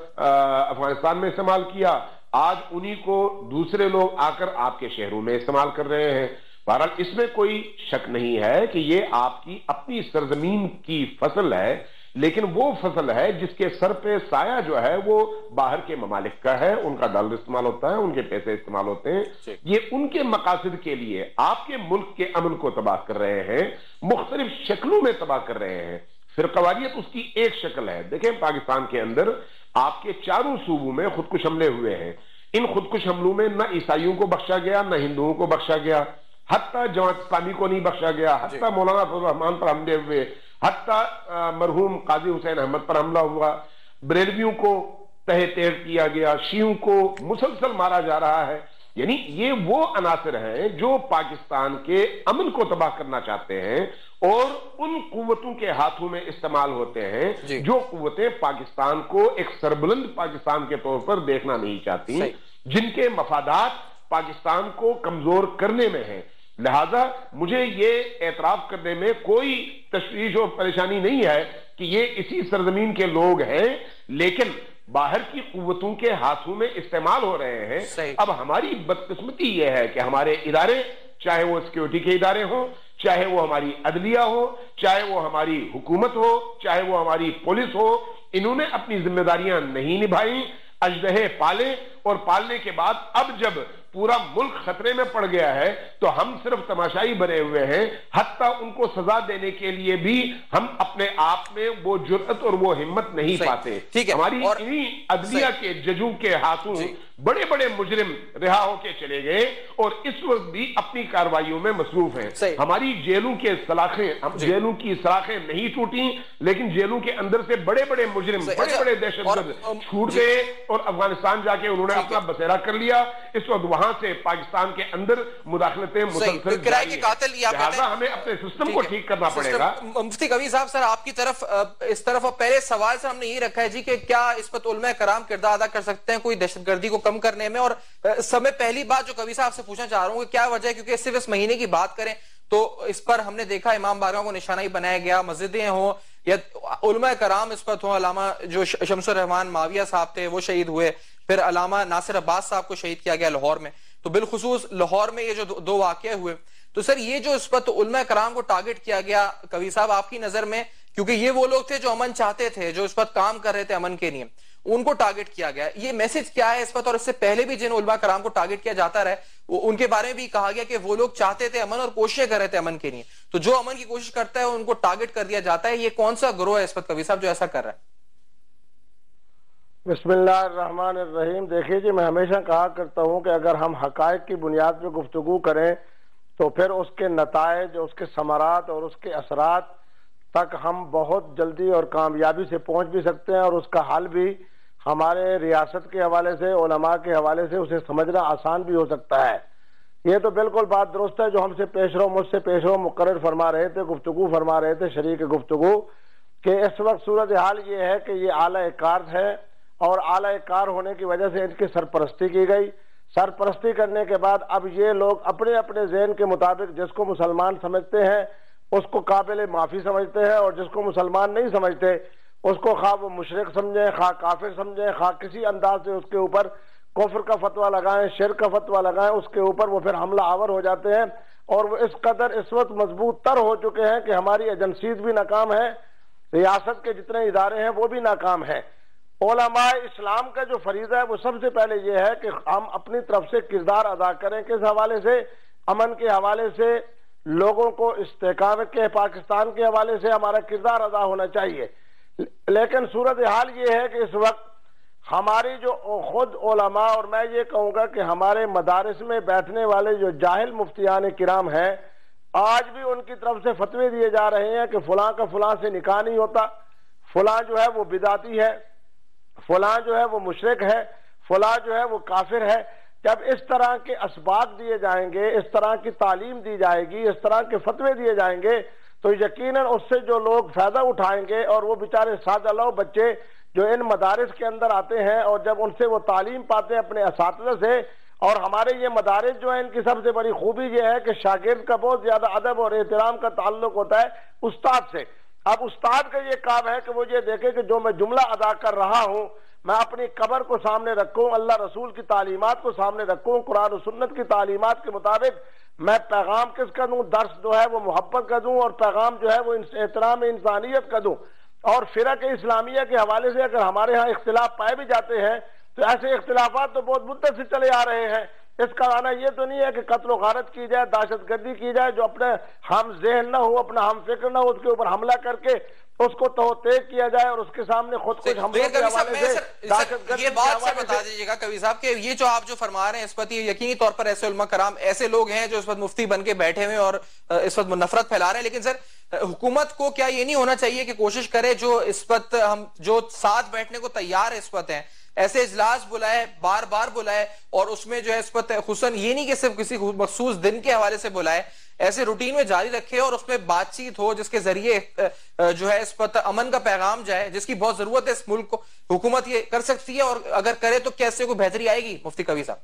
افغانستان میں استعمال کیا، آج انہی کو دوسرے لوگ آ کر آپ کے شہروں میں استعمال کر رہے ہیں۔ بہرحال اس میں کوئی شک نہیں ہے کہ یہ آپ کی اپنی سرزمین کی فصل ہے، لیکن وہ فصل ہے جس کے سر پہ سایہ جو ہے وہ باہر کے ممالک کا ہے، ان کا ڈالر استعمال ہوتا ہے، ان کے پیسے استعمال ہوتے ہیں، یہ ان کے مقاصد کے لیے آپ کے ملک کے امن کو تباہ کر رہے ہیں، مختلف شکلوں میں تباہ کر رہے ہیں۔ فرقواریت اس کی ایک شکل ہے۔ دیکھیں پاکستان کے اندر آپ کے چاروں صوبوں میں خودکش حملے ہوئے ہیں، ان خودکش حملوں میں نہ عیسائیوں کو بخشا گیا، نہ ہندوؤں کو بخشا گیا، حتیٰ جماعت اسلامی کو نہیں بخشا گیا، حتیٰ مولانا فضل الرحمان پر حملے ہوئے، حتیٰ مرحوم قاضی حسین احمد پر حملہ ہوا، بریلویوں کو تہہ تیڑ کیا گیا، شیعوں کو مسلسل مارا جا رہا ہے۔ یعنی یہ وہ عناصر ہیں جو پاکستان کے امن کو تباہ کرنا چاہتے ہیں اور ان قوتوں کے ہاتھوں میں استعمال ہوتے ہیں جو قوتیں پاکستان کو ایک سربلند پاکستان کے طور پر دیکھنا نہیں چاہتی، جن کے مفادات پاکستان کو کمزور کرنے میں ہیں۔ لہذا مجھے یہ اعتراف کرنے میں کوئی تشویش اور پریشانی نہیں ہے کہ یہ اسی سرزمین کے لوگ ہیں، لیکن باہر کی قوتوں کے ہاتھوں میں استعمال ہو رہے ہیں۔ اب ہماری بدقسمتی یہ ہے کہ ہمارے ادارے، چاہے وہ سیکیورٹی کے ادارے ہوں، چاہے وہ ہماری عدلیہ ہو، چاہے وہ ہماری حکومت ہو، چاہے وہ ہماری پولیس ہو، انہوں نے اپنی ذمہ داریاں نہیں نبھائیں، اژدہے پالے، اور پالنے کے بعد اب جب پورا ملک خطرے میں پڑ گیا ہے تو ہم صرف تماشائی بنے ہوئے ہیں، حتیٰ ان کو سزا دینے کے لیے بھی ہم اپنے آپ میں وہ جرأت اور وہ ہمت نہیں پاتے۔ ہماری انہی عدلیہ کے ججوں کے ہاتھوں بڑے بڑے مجرم رہا ہو کے چلے گئے اور اس وقت بھی اپنی کارروائیوں میں مصروف ہیں۔ ہماری جیلوں کے سلاخیں جیلوں کی سلاخیں نہیں ٹوٹیں، لیکن جیلوں کے اندر سے بڑے بڑے مجرم، بڑے بڑے دہشت گرد چھوٹ گئے اور افغانستان جا کے انہوں نے اپنا بسیرا کر لیا۔ اس وقت وہاں سے پاکستان کے اندر مداخلتیں مسلسل جاری ہیں، لہذا ہمیں اپنے سسٹم کو ٹھیک کرنا پڑے گا۔ مفتی قوی صاحب سر آپ کی طرف اس طرف پہلے سوال سے ہم نے یہ رکھا ہے جی کہ کیا اس پر علماء کرام کردار ادا کر سکتے ہیں کوئی دہشت گردی کو کم کرنے میں، اور سب میں پہلی بات جو قوی صاحب سے پوچھنا چاہ رہا ہوں کہ کیا وجہ ہے، کیونکہ صرف اس مہینے کی بات کریں تو اس پر ہم نے دیکھا امام بارگاہ کو نشانہ ہی بنایا گیا، مسجدیں ہوں یا علماء کرام اس پر ہوں، علامہ جو شمس الرحمان معاویہ صاحب تھے وہ شہید ہوئے، پھر علامہ ناصر عباس صاحب کو شہید کیا گیا لاہور میں، تو بالخصوص لاہور میں یہ جو دو واقعے ہوئے، تو سر یہ جو اس پر تو علماء کرام کو ٹارگٹ کیا گیا قوی صاحب آپ کی نظر میں، کیونکہ یہ وہ لوگ تھے جو امن چاہتے تھے، جو اس پر کام کر رہے تھے امن کے لیے، ان کو ٹارگٹ کیا گیا، یہ میسج کیا ہے اس پر؟ اور اس سے پہلے بھی جن علماء کرام کو ٹارگٹ کیا جاتا رہے ان کے بارے میں بھی کہا گیا کہ وہ لوگ چاہتے تھے امن اور کوششیں کر رہے تھے امن کے لیے، تو جو امن کی کوشش کرتا ہے ان کو ٹارگٹ کر دیا جاتا ہے، یہ کون سا گروہ ہے اس پر قوی صاحب جو ایسا کر رہا ہے؟ بسم اللہ الرحمن الرحیم۔ دیکھیے جی، میں ہمیشہ کہا کرتا ہوں کہ اگر ہم حقائق کی بنیاد پہ گفتگو کریں تو پھر اس کے نتائج، اس کے ثمرات اور اس کے اثرات تک ہم بہت جلدی اور کامیابی سے پہنچ بھی سکتے ہیں، اور اس کا حل بھی ہمارے ریاست کے حوالے سے، علماء کے حوالے سے اسے سمجھنا آسان بھی ہو سکتا ہے۔ یہ تو بالکل بات درست ہے جو ہم سے پیش رو مجھ سے پیش رو مقرر فرما رہے تھے، گفتگو فرما رہے تھے، شریک گفتگو، کہ اس وقت صورتحال یہ ہے کہ یہ اعلیٰ کار ہے اور اعلیٰ کار ہونے کی وجہ سے ان کی سرپرستی کی گئی۔ سرپرستی کرنے کے بعد اب یہ لوگ اپنے اپنے ذہن کے مطابق جس کو مسلمان سمجھتے ہیں اس کو قابل معافی سمجھتے ہیں، اور جس کو مسلمان نہیں سمجھتے اس کو خواہ وہ مشرک سمجھیں، خواہ کافر سمجھیں، خواہ کسی انداز سے اس کے اوپر کفر کا فتویٰ لگائیں، شرک کا فتویٰ لگائیں، اس کے اوپر وہ پھر حملہ آور ہو جاتے ہیں، اور وہ اس قدر اس وقت مضبوط تر ہو چکے ہیں کہ ہماری ایجنسیز بھی ناکام ہیں، ریاست کے جتنے ادارے ہیں وہ بھی ناکام ہیں۔ علماء اسلام کا جو فریضہ ہے وہ سب سے پہلے یہ ہے کہ ہم اپنی طرف سے کردار ادا کریں، کس حوالے سے؟ امن کے حوالے سے، لوگوں کو استحکام کے پاکستان کے حوالے سے ہمارا کردار ادا ہونا چاہیے۔ لیکن صورتحال یہ ہے کہ اس وقت ہماری جو خود علماء، اور میں یہ کہوں گا کہ ہمارے مدارس میں بیٹھنے والے جو جاہل مفتیان کرام ہیں، آج بھی ان کی طرف سے فتوے دیے جا رہے ہیں کہ فلاں کا فلاں سے نکاح نہیں ہوتا، فلاں جو ہے وہ بدعتی ہے، فلاں جو ہے وہ مشرک ہے، فلاں جو ہے وہ کافر ہے۔ جب اس طرح کے اسباق دیے جائیں گے، اس طرح کی تعلیم دی جائے گی، اس طرح کے فتوے دیے جائیں گے، تو یقیناً اس سے جو لوگ فائدہ اٹھائیں گے، اور وہ بیچارے سادہ لو بچے جو ان مدارس کے اندر آتے ہیں اور جب ان سے وہ تعلیم پاتے ہیں اپنے اساتذہ سے، اور ہمارے یہ مدارس جو ہیں ان کی سب سے بڑی خوبی یہ ہے کہ شاگرد کا بہت زیادہ ادب اور احترام کا تعلق ہوتا ہے استاد سے۔ اب استاد کا یہ کام ہے کہ وہ یہ دیکھے کہ جو میں جملہ ادا کر رہا ہوں میں اپنی قبر کو سامنے رکھوں، اللہ رسول کی تعلیمات کو سامنے رکھوں، قرآن و سنت کی تعلیمات کے مطابق میں پیغام کس کا دوں، درس جو ہے وہ محبت کا دوں، اور پیغام جو ہے وہ احترام انسانیت کا دوں۔ اور فرق اسلامیہ کے حوالے سے اگر ہمارے ہاں اختلاف پائے بھی جاتے ہیں تو ایسے اختلافات تو بہت مدت سے چلے آ رہے ہیں۔ اس کا معنی یہ تو نہیں ہے کہ قتل و غارت کی جائے، دہشت گردی کی جائے، جو اپنے ہم ذہن نہ ہو، اپنا ہم فکر نہ ہو، اس کے اوپر حملہ کر کے اس کو توتیق کیا جائے اور اس کے سامنے خود کچھ حملوں کے حوالے سے یہ بات سے بتا دیجیے گا کبھی صاحب کہ یہ جو آپ جو فرما رہے ہیں اس وقت یہ یقینی طور پر ایسے علماء کرام ایسے لوگ ہیں جو اس وقت مفتی بن کے بیٹھے ہوئے اور اس وقت نفرت پھیلا رہے ہیں، لیکن سر حکومت کو کیا یہ نہیں ہونا چاہیے کہ کوشش کرے جو اس وقت ہم جو ساتھ بیٹھنے کو تیار اس وقت ہیں ایسے اجلاس بلائے، بار بار بلائے، اور اس میں جو ہے اس وقت خصوصاً یہ نہیں کہ صرف کسی مخصوص دن کے حوالے سے بلائے، ایسے روٹین میں جاری رکھے اور اس میں بات چیت ہو جس کے ذریعے جو ہے اس پر امن کا پیغام جائے، جس کی بہت ضرورت ہے اس ملک کو۔ حکومت یہ کر سکتی ہے، اور اگر کرے تو کیسے کوئی بہتری آئے گی؟ مفتی قوی صاحب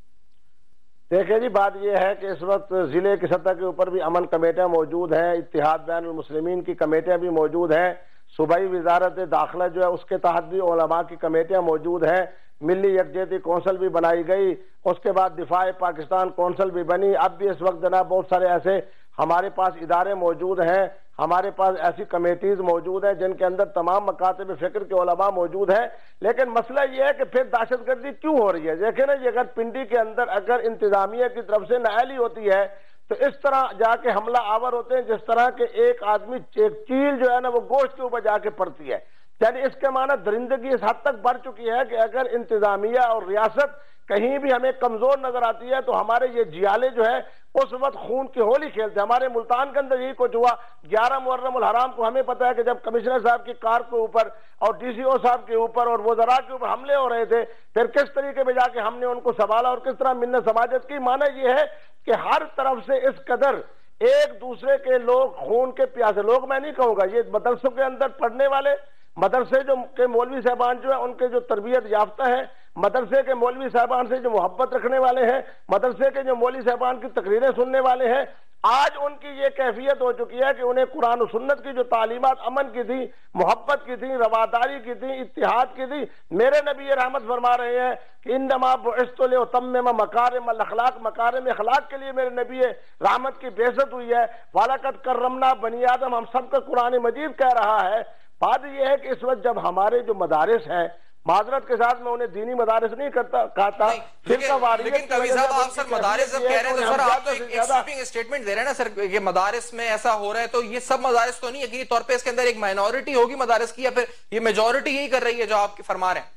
دیکھیں جی، بات یہ ہے کہ اس وقت ضلع کی سطح کے اوپر بھی امن کمیٹیاں موجود ہیں، اتحاد بین المسلمین کی کمیٹیاں بھی موجود ہیں، صوبائی وزارت داخلہ جو ہے اس کے تحت بھی علماء کی کمیٹیاں موجود ہیں، ملی یکجہتی کونسل بھی بنائی گئی، اس کے بعد دفاع پاکستان کونسل بھی بنی۔ اب بھی اس وقت جناب بہت سارے ایسے ہمارے پاس ادارے موجود ہیں، ہمارے پاس ایسی کمیٹیز موجود ہیں جن کے اندر تمام مکاتب فکر کے علماء موجود ہیں۔ لیکن مسئلہ یہ ہے کہ پھر دہشت گردی کیوں ہو رہی ہے؟ دیکھیں نا، یہ اگر پنڈی کے اندر اگر انتظامیہ کی طرف سے نااہلی ہوتی ہے تو اس طرح جا کے حملہ آور ہوتے ہیں جس طرح کہ ایک آدمی ایک چیل جو ہے نا وہ گوشت کے اوپر جا کے پڑتی ہے۔ یعنی اس کے معنی درندگی اس حد تک بڑھ چکی ہے کہ اگر انتظامیہ اور ریاست کہیں بھی ہمیں کمزور نظر آتی ہے تو ہمارے یہ جیالے جو ہے اس وقت خون کی ہولی کھیلتے ہیں۔ ہمارے ملتان کے اندر یہی کچھ ہوا گیارہ محرم الحرام کو، ہمیں پتا ہے کہ جب کمشنر صاحب کی کار کے اوپر اور ڈی سی او صاحب کے اوپر اور وزراء کے اوپر حملے ہو رہے تھے، پھر کس طریقے میں جا کے ہم نے ان کو سنبھالا اور کس طرح منت سماجت کی۔ معنی یہ ہے کہ ہر طرف سے اس قدر ایک دوسرے کے لوگ خون کے پیاسے لوگ، میں نہیں کہوں گا، یہ مدرسوں کے اندر پڑھنے والے، مدرسے جو کے مولوی صاحبان جو ہیں ان کے جو تربیت یافتہ ہیں، مدرسے کے مولوی صاحبان سے جو محبت رکھنے والے ہیں، مدرسے کے جو مولوی صاحبان کی تقریریں سننے والے ہیں، آج ان کی یہ کیفیت ہو چکی ہے کہ انہیں قرآن و سنت کی جو تعلیمات امن کی تھی، محبت کی تھی، رواداری کی تھی، اتحاد کی تھی، میرے نبی رحمت فرما رہے ہیں کہ انما بعثت لاتمم مکارم الاخلاق، مکارم اخلاق کے لیے میرے نبی رحمت کی بعثت ہوئی ہے۔ وَلَقَدْ كَرَّمْنَا بنی آدم، ہم سب کا قرآن مجید کہہ رہا ہے۔ بات یہ ہے کہ اس وقت جب ہمارے جو مدارس ہیں، معذرت کے ساتھ میں انہیں دینی مدارس نہیں کرتا کہتا، لیکن قوی صاحب آپ سر مدارس جب کہہ رہے ہیں تو سر آپ تو ایک سویپنگ اسٹیٹمنٹ دے رہے ہیں نا سر کہ مدارس میں ایسا ہو رہا ہے، تو یہ سب مدارس تو نہیں، یقینی طور پہ اس کے اندر ایک مائنورٹی ہوگی مدارس کی، یا پھر یہ میجورٹی یہی کر رہی ہے جو آپ فرما رہے ہیں؟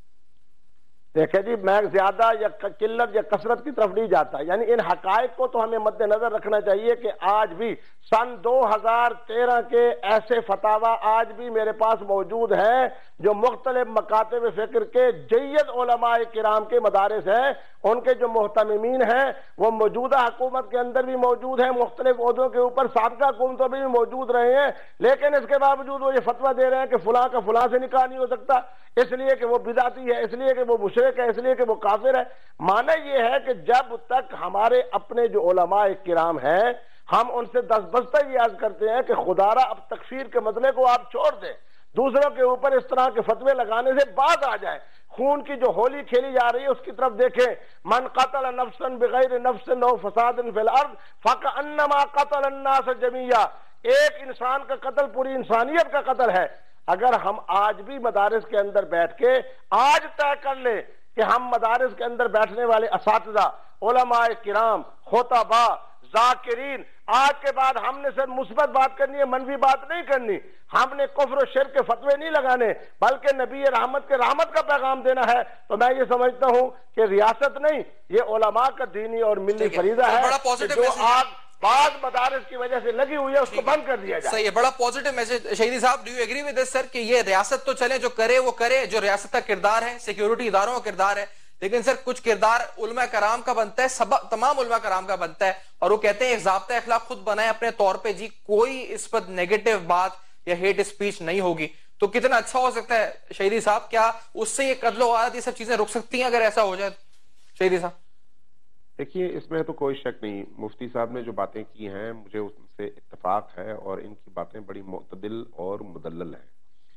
دیکھیں جی، میں زیادہ یا قلت یا کثرت کی طرف نہیں جاتا، یعنی ان حقائق کو تو ہمیں مد نظر رکھنا چاہیے کہ آج بھی سن دو ہزار تیرہ کے ایسے فتاوی آج بھی میرے پاس موجود ہیں جو مختلف مکاتب فکر کے جید علماء کرام کے مدارس ہیں، ان کے جو محتممین ہیں وہ موجودہ حکومت کے اندر بھی موجود ہیں، مختلف عہدوں کے اوپر سابقہ حکومتوں میں بھی موجود رہے ہیں، لیکن اس کے باوجود وہ یہ فتویٰ دے رہے ہیں کہ فلاں کا فلاں سے نکاح نہیں ہو سکتا، اس لیے کہ وہ بدعتی ہے، اس لیے کہ وہ مشرک ہے، اس لیے کہ وہ کافر ہے۔ معنی یہ ہے کہ جب تک ہمارے اپنے جو علماء کرام ہیں ہم ان سے دس بستہ یہ عرض کرتے ہیں کہ خدارہ اب تکفیر کے مسئلے کو آپ چھوڑ دیں، دوسروں کے اوپر اس طرح کے فتوے لگانے سے باز آ جائے. خون کی جو ہولی کھیلی جا رہی ہے اس کی طرف دیکھیں. من قتل نفسا بغیر نفس او فساد فی الارض فکأنما قتل الناس جميعا. ایک انسان کا قتل پوری انسانیت کا قتل ہے. اگر ہم آج بھی مدارس کے اندر بیٹھ کے آج طے کر لیں کہ ہم مدارس کے اندر بیٹھنے والے اساتذہ، علماء کرام، خطباء، ذاکرین، آج کے بعد ہم نے صرف مثبت بات کرنی ہے، منفی بات نہیں کرنی. ہم نے کفر و شرک کے فتوے نہیں لگانے بلکہ نبی رحمت کے رحمت کا پیغام دینا ہے. تو میں یہ سمجھتا ہوں کہ ریاست نہیں، یہ علماء کا دینی اور ملی فریضہ ہے کہ جو آگ بعض مدارس کی وجہ سے لگی ہوئی ہے اس کو بند کر دیا جائے. صحیح، بڑا پوزیٹو میسج. شہیدی صاحب، do you agree with this sir کہ یہ ریاست تو چلے، جو کرے وہ کرے، جو ریاست کا کردار ہے، سیکیورٹی اداروں کا کردار ہے، لیکن سر کچھ کردار علماء کرام کا بنتا ہے، تمام علماء کرام کا بنتا ہے. اور وہ کہتے ہیں ایک ضابطہ اخلاق خود بنائے اپنے طور پہ، جی کوئی اس پر نیگیٹو بات یا ہیٹ اسپیچ نہیں ہوگی. تو کتنا اچھا ہو سکتا ہے شہیدی صاحب؟ کیا اس سے یہ قتل و غارت، یہ سب چیزیں رک سکتی ہیں اگر ایسا ہو جائے؟ شہیدی صاحب دیکھیے، اس میں تو کوئی شک نہیں، مفتی صاحب نے جو باتیں کی ہیں مجھے ان سے اتفاق ہے اور ان کی باتیں بڑی معتدل اور مدلل ہیں.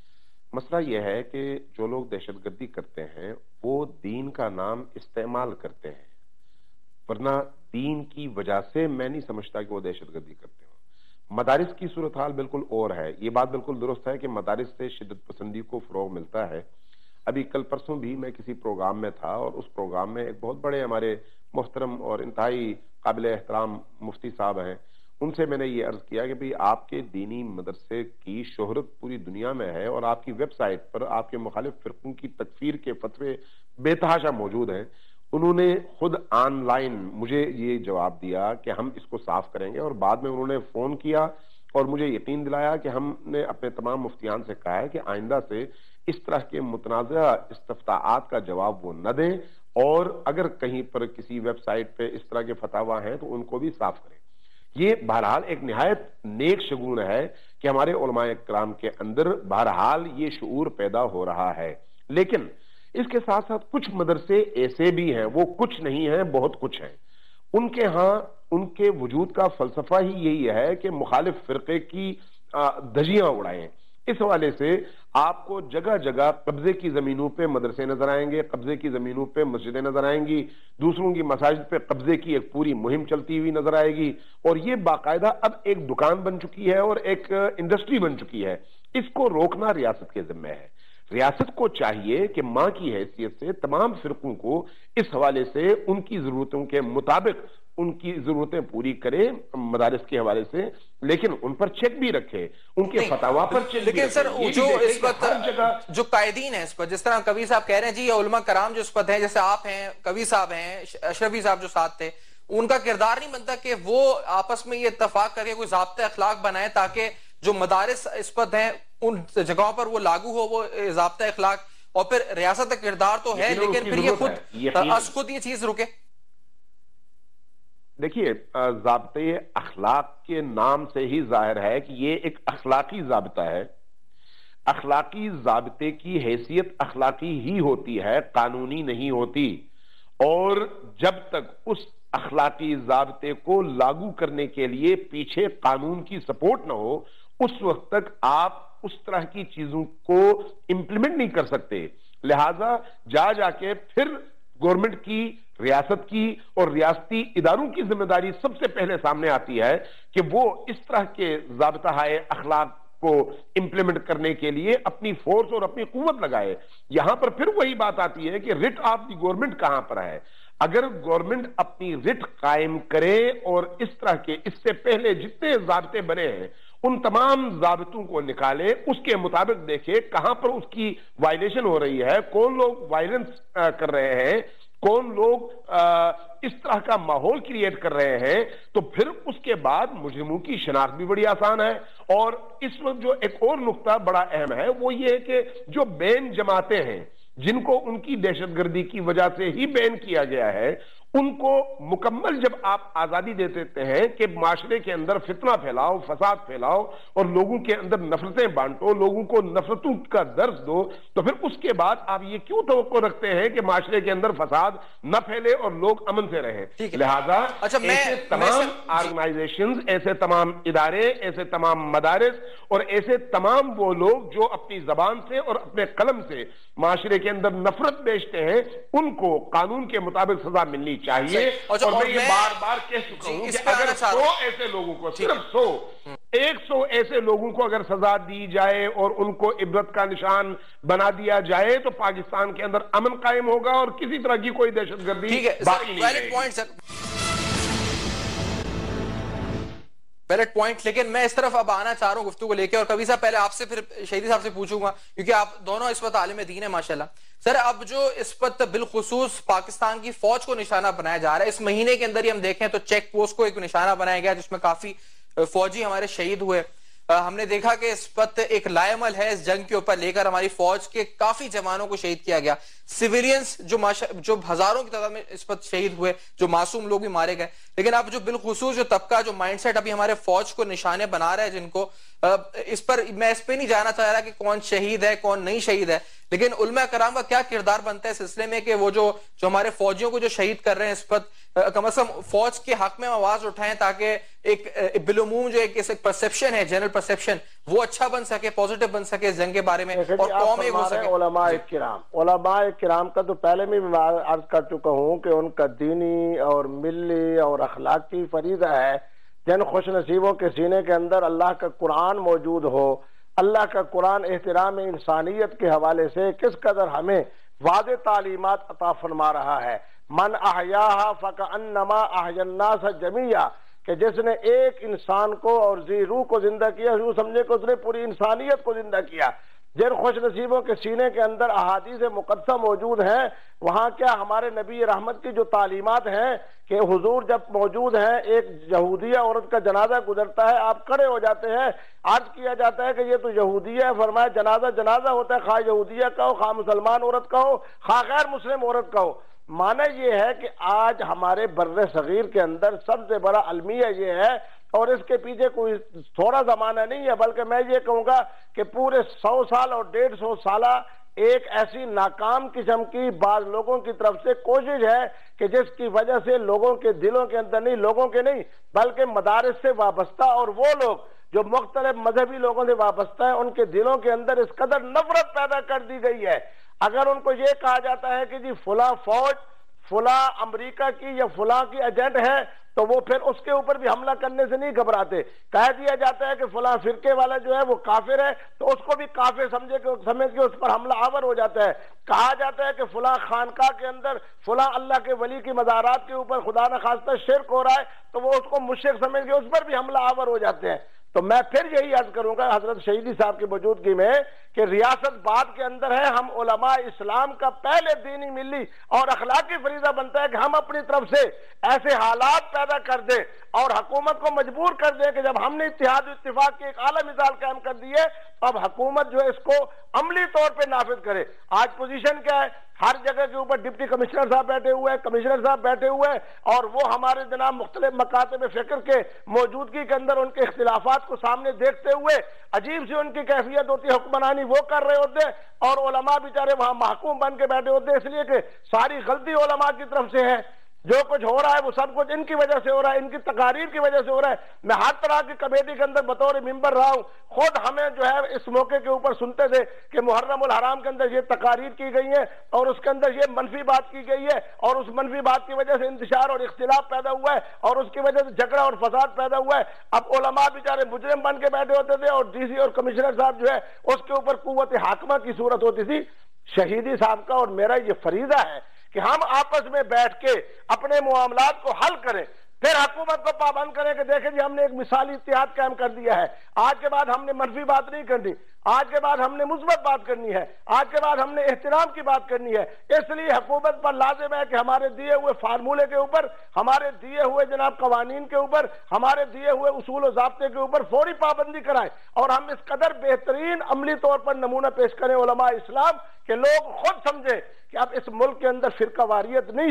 مسئلہ یہ ہے کہ جو لوگ دہشت گردی کرتے ہیں وہ دین کا نام استعمال کرتے ہیں، ورنہ دین کی وجہ سے میں نہیں سمجھتا کہ وہ دہشت گردی کرتے ہوں. مدارس کی صورتحال بالکل اور ہے. یہ بات بالکل درست ہے کہ مدارس سے شدت پسندی کو فروغ ملتا ہے. ابھی کل پرسوں بھی میں کسی پروگرام میں تھا اور اس پروگرام میں ایک بہت بڑے ہمارے محترم اور انتہائی قابل احترام مفتی صاحب ہیں، ان سے میں نے یہ عرض کیا کہ بھئی آپ کے دینی مدرسے کی شہرت پوری دنیا میں ہے اور آپ کی ویب سائٹ پر آپ کے مخالف فرقوں کی تکفیر کے فتوے بے تحاشا موجود ہیں. انہوں نے خود آن لائن مجھے یہ جواب دیا کہ ہم اس کو صاف کریں گے، اور بعد میں انہوں نے فون کیا اور مجھے یقین دلایا کہ ہم نے اپنے تمام مفتیان سے کہا ہے کہ آئندہ سے اس طرح کے متنازع استفتاءات کا جواب وہ نہ دیں، اور اگر کہیں پر کسی ویب سائٹ پہ اس طرح کے فتاوی ہیں تو ان کو بھی صاف کریں. یہ بہرحال ایک نہایت نیک شگون ہے کہ ہمارے علماء کرام کے اندر بہرحال یہ شعور پیدا ہو رہا ہے. لیکن اس کے ساتھ ساتھ کچھ مدرسے ایسے بھی ہیں، وہ کچھ نہیں ہیں، بہت کچھ ہیں. ان کے ہاں ان کے وجود کا فلسفہ ہی یہی ہے کہ مخالف فرقے کی دھجیاں اڑائیں. اس حوالے سے آپ کو جگہ جگہ قبضے کی زمینوں پہ مدرسے نظر آئیں گے، قبضے کی زمینوں پہ مسجدیں نظر آئیں گی، دوسروں کی مساجد پہ قبضے کی ایک پوری مہم چلتی ہوئی نظر آئے گی، اور یہ باقاعدہ اب ایک دکان بن چکی ہے اور ایک انڈسٹری بن چکی ہے. اس کو روکنا ریاست کے ذمہ ہے. ریاست کو چاہیے کہ ماں کی حیثیت سے تمام فرقوں کو اس حوالے سے ان کی ضرورتوں کے مطابق ان کی ضرورتیں پوری کرے مدارس کے حوالے سے، لیکن ان پر چیک بھی رکھے، ان کے فتاوا پر چیک بھی رکھے. لیکن سر جو اس وقت جو قائدین ہیں اس پر، جس طرح کبھی صاحب کہہ رہے ہیں جی یہ علماء کرام جو اس پر ہیں، جیسے آپ ہیں، کبھی صاحب ہیں، اشرفی صاحب جو ساتھ تھے، ان کا کردار نہیں بنتا کہ وہ آپس میں یہ اتفاق کر کے کوئی ضابطہ اخلاق بنائے تاکہ جو مدارس اس پر ہیں ان جگہوں پر وہ لاگو ہو وہ ضابطہ اخلاق، اور پھر ریاست کا کردار تو ہے لیکن پھر یہ خود از خود یہ چیز رکے. دیکھیے، ضابطے اخلاق کے نام سے ہی ظاہر ہے کہ یہ ایک اخلاقی ضابطہ ہے. اخلاقی ضابطے کی حیثیت اخلاقی ہی ہوتی ہے، قانونی نہیں ہوتی. اور جب تک اس اخلاقی ضابطے کو لاگو کرنے کے لیے پیچھے قانون کی سپورٹ نہ ہو، اس وقت تک آپ اس طرح کی چیزوں کو امپلیمنٹ نہیں کر سکتے. لہذا جا جا کے پھر گورنمنٹ کی، ریاست کی اور ریاستی اداروں کی ذمہ داری سب سے پہلے سامنے آتی ہے کہ وہ اس طرح کے ضابطہ اخلاق کو امپلیمنٹ کرنے کے لیے اپنی فورس اور اپنی قوت لگائے. یہاں پر پھر وہی بات آتی ہے کہ رٹ آف دی گورنمنٹ کہاں پر ہے. اگر گورنمنٹ اپنی رٹ قائم کرے اور اس طرح کے اس سے پہلے جتنے ضابطے بنے ہیں ان تمام ضابطوں کو نکالے، اس کے مطابق دیکھے کہاں پر اس کی وائلیشن ہو رہی ہے، کون لوگ وائلنس کر رہے ہیں، کون لوگ اس طرح کا ماحول کریٹ کر رہے ہیں، تو پھر اس کے بعد مجرموں کی شناخت بھی بڑی آسان ہے. اور اس وقت جو ایک اور نقطہ بڑا اہم ہے وہ یہ ہے کہ جو بین جماعتیں ہیں جن کو ان کی دہشت گردی کی وجہ سے ہی بین کیا گیا ہے، ان کو مکمل جب آپ آزادی دے دیتے ہیں کہ معاشرے کے اندر فتنہ پھیلاؤ، فساد پھیلاؤ اور لوگوں کے اندر نفرتیں بانٹو، لوگوں کو نفرتوں کا درس دو، تو پھر اس کے بعد آپ یہ کیوں توقع رکھتے ہیں کہ معاشرے کے اندر فساد نہ پھیلے اور لوگ امن سے رہیں؟ لہذا ایسے تمام آرگنائزیشنز، ایسے تمام ادارے، ایسے تمام مدارس اور ایسے تمام وہ لوگ جو اپنی زبان سے اور اپنے قلم سے معاشرے کے اندر نفرت بیچتے ہیں، ان کو قانون کے مطابق سزا ملنی چاہیے۔ اور میں یہ بار بار کہہ چکا ہوں کہ اگر سو ایسے لوگوں کو، صرف سو ایک سو ایسے لوگوں کو اگر سزا دی جائے اور ان کو عبرت کا نشان بنا دیا جائے تو پاکستان کے اندر امن قائم ہوگا اور کسی طرح کی کوئی دہشت گردی باقی نہیں رہے گی۔ ویلڈ پوائنٹ، لیکن میں اس طرف اب آنا چاہ رہا ہوں گفتگو کو لے کے، اور کبھی صاحب پہلے آپ سے پھر شہیدی صاحب سے پوچھوں گا کیونکہ آپ دونوں اس وقت عالم دین ہیں ماشاءاللہ۔ سر اب جو اس وقت بالخصوص پاکستان کی فوج کو نشانہ بنایا جا رہا ہے، اس مہینے کے اندر ہی ہم دیکھیں تو چیک پوسٹ کو ایک نشانہ بنایا گیا جس میں کافی فوجی ہمارے شہید ہوئے۔ ہم نے دیکھا کہ اس وقت ایک لائے عمل ہے اس جنگ کے اوپر لے کر، ہماری فوج کے کافی جوانوں کو شہید کیا گیا، سیویلینز جو جو ہزاروں کی تعداد میں اس وقت شہید ہوئے، جو معصوم لوگ بھی مارے گئے۔ لیکن اب جو بالخصوص جو طبقہ جو مائنڈ سیٹ ابھی ہمارے فوج کو نشانے بنا رہا ہے، جن کو اس پر میں اس پہ نہیں جانا چاہ رہا کہ کون شہید ہے کون نہیں شہید ہے، لیکن علماء کرام کا کیا کردار بنتا ہے سلسلے میں کہ وہ جو جو ہمارے فوجیوں کو جو شہید کر رہے ہیں اس وقت، کم از کم فوج کے حق میں آواز اٹھائیں تاکہ ایک بالعموم جو ایک پرسپشن ہے، جنرل پرسپشن، وہ اچھا بن سکے، پوزیٹو بن سکے اس جنگ کے بارے میں، اور قوم ایک ہو سکے۔ علماء کرام علماء کرام کا تو پہلے میں بھی عرض کر چکا ہوں کہ ان کا دینی اور ملی اور اخلاقی فریضہ ہے، جن خوش نصیبوں کے سینے کے اندر اللہ کا قرآن موجود ہو، اللہ کا قرآن احترام انسانیت کے حوالے سے کس قدر ہمیں واضح تعلیمات عطا فرما رہا ہے۔ من احیاہا فکأنما احیا الناس جمیعا، کہ جس نے ایک انسان کو اور ذی روح کو زندہ کیا، یوں سمجھے کہ اس نے پوری انسانیت کو زندہ کیا۔ جن خوش نصیبوں کے سینے کے اندر احادیث مقدسہ موجود ہیں، وہاں کیا ہمارے نبی رحمت کی جو تعلیمات ہیں کہ حضور جب موجود ہیں، ایک یہودیہ عورت کا جنازہ گزرتا ہے، آپ کھڑے ہو جاتے ہیں، عرض کیا جاتا ہے کہ یہ تو یہودیہ ہے، فرمایا جنازہ جنازہ ہوتا ہے، خواہ یہودیہ کا ہو، خواہ مسلمان عورت کا ہو، خواہ غیر مسلم عورت کا ہو۔ معنی یہ ہے کہ آج ہمارے بر صغیر کے اندر سب سے بڑا المیہ یہ ہے، اور اس کے پیچھے کوئی تھوڑا زمانہ نہیں ہے، بلکہ میں یہ کہوں گا کہ پورے سو سال اور ڈیڑھ سو سالہ ایک ایسی ناکام قسم کی بعض لوگوں کی طرف سے کوشش ہے کہ جس کی وجہ سے لوگوں کے دلوں کے اندر نہیں، لوگوں کے نہیں بلکہ مدارس سے وابستہ اور وہ لوگ جو مختلف مذہبی لوگوں سے وابستہ ہیں، ان کے دلوں کے اندر اس قدر نفرت پیدا کر دی گئی ہے۔ اگر ان کو یہ کہا جاتا ہے کہ جی فلاں فوج فلاں امریکہ کی یا فلاں کی ایجنٹ ہے، تو وہ پھر اس کے اوپر بھی حملہ کرنے سے نہیں گھبراتے۔ کہہ دیا جاتا ہے کہ فلاں فرقے والا جو ہے وہ کافر ہے، تو اس کو بھی کافر سمجھے کہ سمجھ کے اس پر حملہ آور ہو جاتا ہے۔ کہا جاتا ہے کہ فلاں خانقاہ کے اندر فلاں اللہ کے ولی کی مزارات کے اوپر خدا نخواستہ شرک ہو رہا ہے، تو وہ اس کو مشرک سمجھ کے اس پر بھی حملہ آور ہو جاتے ہیں۔ تو میں پھر یہی عرض کروں گا حضرت شہیدی صاحب کی موجودگی میں کہ ریاست باد کے اندر ہے، ہم علماء اسلام کا پہلے دینی ملی اور اخلاقی فریضہ بنتا ہے کہ ہم اپنی طرف سے ایسے حالات پیدا کر دیں اور حکومت کو مجبور کر دیں کہ جب ہم نے اتحاد و اتفاق کی ایک اعلیٰ مثال قائم کر دی ہے، تو اب حکومت جو ہے اس کو عملی طور پہ نافذ کرے۔ آج پوزیشن کیا ہے؟ ہر جگہ کے اوپر ڈپٹی کمشنر صاحب بیٹھے ہوئے ہیں، کمشنر صاحب بیٹھے ہوئے ہیں، اور وہ ہمارے جناب مختلف مکاتب فکر کے موجودگی کے اندر ان کے اختلافات کو سامنے دیکھتے ہوئے عجیب سی ان کی کیفیت ہوتی ہے، حکمرانی وہ کر رہے ہوتے ہیں اور علماء بیچارے وہاں محکوم بن کے بیٹھے ہوتے ہیں، اس لیے کہ ساری غلطی علماء کی طرف سے ہے۔ جو کچھ ہو رہا ہے وہ سب کچھ ان کی وجہ سے ہو رہا ہے، ان کی تقاریر کی وجہ سے ہو رہا ہے۔ میں ہر طرح کی کمیٹی کے اندر بطور ممبر رہا ہوں، خود ہمیں جو ہے اس موقع کے اوپر سنتے تھے کہ محرم الحرام کے اندر یہ تقاریر کی گئی ہیں اور اس کے اندر یہ منفی بات کی گئی ہے، اور اس منفی بات کی وجہ سے انتشار اور اختلاف پیدا ہوا ہے اور اس کی وجہ سے جھگڑا اور فساد پیدا ہوا ہے۔ اب علماء بیچارے مجرم بن کے بیٹھے ہوتے تھے اور ڈی سی اور کمشنر صاحب جو ہے اس کے اوپر قوت حاکمہ کی صورت ہوتی تھی۔ شہیدی صاحب کا اور میرا یہ فریضہ ہے کہ ہم آپس میں بیٹھ کے اپنے معاملات کو حل کریں، پھر حکومت کو پابند کریں کہ دیکھیں جی ہم نے ایک مثالی اتحاد قائم کر دیا ہے، آج کے بعد ہم نے منفی بات نہیں کرنی، آج کے بعد ہم نے مثبت بات کرنی ہے، آج کے بعد ہم نے احترام کی بات کرنی ہے۔ اس لیے حکومت پر لازم ہے کہ ہمارے دیے ہوئے فارمولے کے اوپر، ہمارے دیے ہوئے جناب قوانین کے اوپر، ہمارے دیے ہوئے اصول و ضابطے کے اوپر فوری پابندی کرائیں، اور ہم اس قدر بہترین عملی طور پر نمونہ پیش کریں علماء اسلام کہ لوگ خود سمجھیں کہ اب اس ملک کے اندر فرقہ واریت نہیں رہی،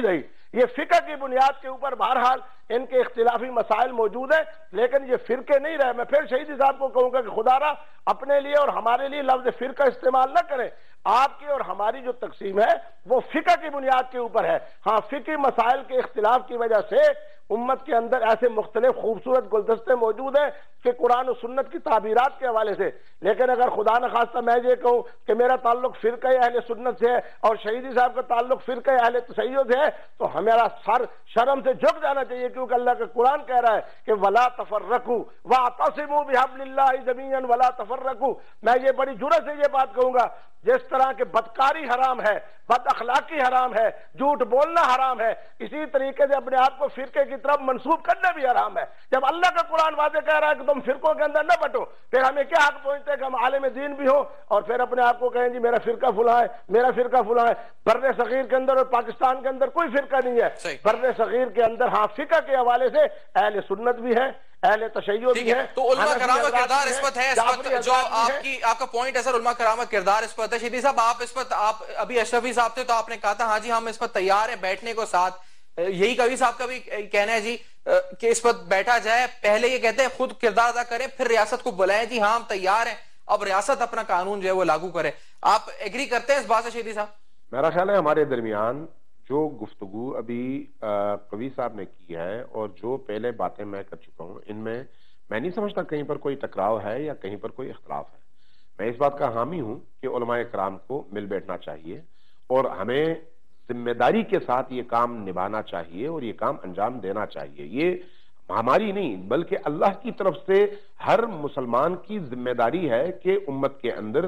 یہ فقہ کی بنیاد کے اوپر بہرحال ان کے اختلافی مسائل موجود ہیں، لیکن یہ فرقے نہیں رہے۔ میں پھر شہیدی صاحب کو کہوں گا کہ خدا را اپنے لیے اور ہمارے لیے لفظ فرقہ استعمال نہ کریں۔ آپ کی اور ہماری جو تقسیم ہے وہ فقہ کی بنیاد کے اوپر ہے۔ ہاں، فقہی مسائل کے اختلاف کی وجہ سے امت کے اندر ایسے مختلف خوبصورت گلدستے موجود ہیں کہ قرآن و سنت کی تعبیرات کے حوالے سے، لیکن اگر خدا نخواستہ میں یہ کہوں کہ میرا تعلق فرقہ اہل سنت سے ہے اور شہیدی صاحب کا تعلق فرقہ اہل تشیع سے ہے، تو ہمارا سر شرم سے جھک جانا چاہیے، کیونکہ اللہ کا قرآن کہہ رہا ہے کہ وَلَا تَفَرَّقُوا وَاعْتَصِمُوا بِحَبْلِ اللَّهِ جَمِيعًا وَلَا تَفَرَّقُوا۔ میں یہ بڑی جرأت سے یہ بات کہوں گا، جس طرح کہ بدکاری حرام ہے، بد اخلاقی حرام ہے، جھوٹ بولنا حرام ہے، اسی طریقے سے اپنے آپ کو فرقے کی طرف منسوب کرنا بھی حرام ہے۔ جب اللہ کا قرآن واضح کہہ رہا ہے کہ تم فرقوں کے اندر نہ بٹو، پھر ہمیں کیا حق پہنچتے ہیں کہ ہم عالم دین بھی ہو اور پھر اپنے آپ کو کہیں جی میرا فرقہ فلاں ہے، میرا فرقہ فلاں ہے۔ بر صغیر کے اندر اور پاکستان کے اندر کوئی فرقہ نہیں ہے۔ بر صغیر کے اندر ہاں فقہ کے حوالے سے اہل سنت بھی ہے، اہل تشیع بھی ہے۔ تو علماء کرام کا کردار اس وقت ہے، اس وقت جو آپ کی آپ کا پوائنٹ ہے سر، علماء کرام کا کردار اس وقت ہے۔ شہیدی صاحب آپ اس وقت آپ ابھی اشرفی صاحب تھے تو آپ نے کہا تھا ہاں جی ہم اس وقت تیار ہیں بیٹھنے کو ساتھ، یہی قوی صاحب کا بھی کہنا ہے جی کہ اس وقت بیٹھا جائے، پہلے یہ کہتے ہیں خود کردار ادا کریں پھر ریاست کو بلائیں جی ہاں ہم تیار ہیں، اب ریاست اپنا قانون جو ہے وہ لاگو کرے۔ آپ ایگری کرتے ہیں اس بات سے شہیدی صاحب؟ میرا خیال ہے ہمارے درمیان جو گفتگو ابھی قوی صاحب نے کی ہے اور جو پہلے باتیں میں کر چکا ہوں، ان میں میں نہیں سمجھتا کہیں پر کوئی ٹکراؤ ہے یا کہیں پر کوئی اختلاف ہے۔ میں اس بات کا حامی ہوں کہ علماء کرام کو مل بیٹھنا چاہیے اور ہمیں ذمہ داری کے ساتھ یہ کام نبھانا چاہیے اور یہ کام انجام دینا چاہیے۔ یہ ہماری نہیں بلکہ اللہ کی طرف سے ہر مسلمان کی ذمہ داری ہے کہ امت کے اندر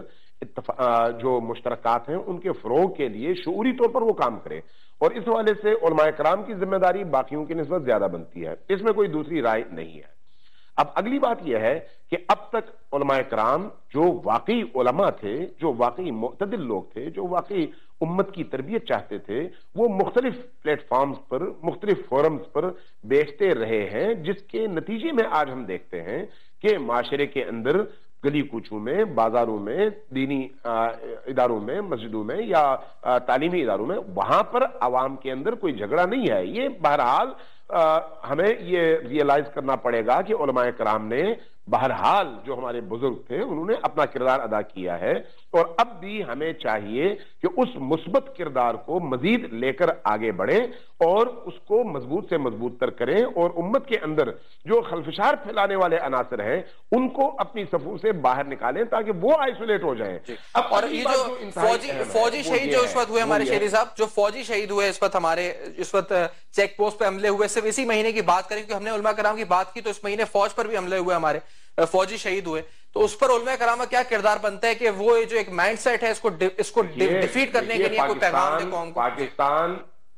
جو مشترکات ہیں ان کے فروغ کے لیے شعوری طور پر وہ کام کرے، اور اس حوالے سے علماء کرام کی ذمہ داری باقیوں کی نسبت زیادہ بنتی ہے، اس میں کوئی دوسری رائے نہیں ہے۔ اب اگلی بات یہ ہے کہ اب تک علماء کرام جو واقعی علماء تھے، جو واقعی معتدل لوگ تھے، جو واقعی امت کی تربیت چاہتے تھے، وہ مختلف پلیٹ فارمز پر، مختلف فورمز پر بیٹھتے رہے ہیں، جس کے نتیجے میں آج ہم دیکھتے ہیں کہ معاشرے کے اندر گلی کوچوں میں، بازاروں میں، دینی اداروں میں، مسجدوں میں یا تعلیمی اداروں میں، وہاں پر عوام کے اندر کوئی جھگڑا نہیں ہے۔ یہ بہرحال ہمیں یہ ریئلائز کرنا پڑے گا کہ علماء کرام نے بہرحال جو ہمارے بزرگ تھے انہوں نے اپنا کردار ادا کیا ہے، اور اب بھی ہمیں چاہیے کہ اس مثبت کردار کو مزید لے کر آگے بڑھیں اور اس کو مضبوط سے مضبوط تر کریں، اور امت کے اندر جو خلفشار پھیلانے والے عناصر ہیں ان کو اپنی صفوں سے باہر نکالیں تاکہ وہ آئسولیٹ ہو جائیں۔ اور یہ جو فوجی فوجی شہید جو اس وقت ہوئے ہمارے شہری صاحب، جو فوجی شہید ہوئے اس وقت ہمارے اس وقت چیک پوسٹ پہ حملے ہوئے، صرف اسی مہینے کی بات کریں کیونکہ ہم نے علماء کرام کی بات کی تو اس مہینے فوج پر بھی حملے ہوئے، ہمارے فوجی شہید ہوئے، تو اس پر علماء کرام کا کیا کردار بنتا ہے کہ وہ جو ایک مائنڈ سیٹ ہے اس کو اس کو ڈیفیٹ کرنے کے لیے کوئی پیغام دے قوم کو؟ پاکستان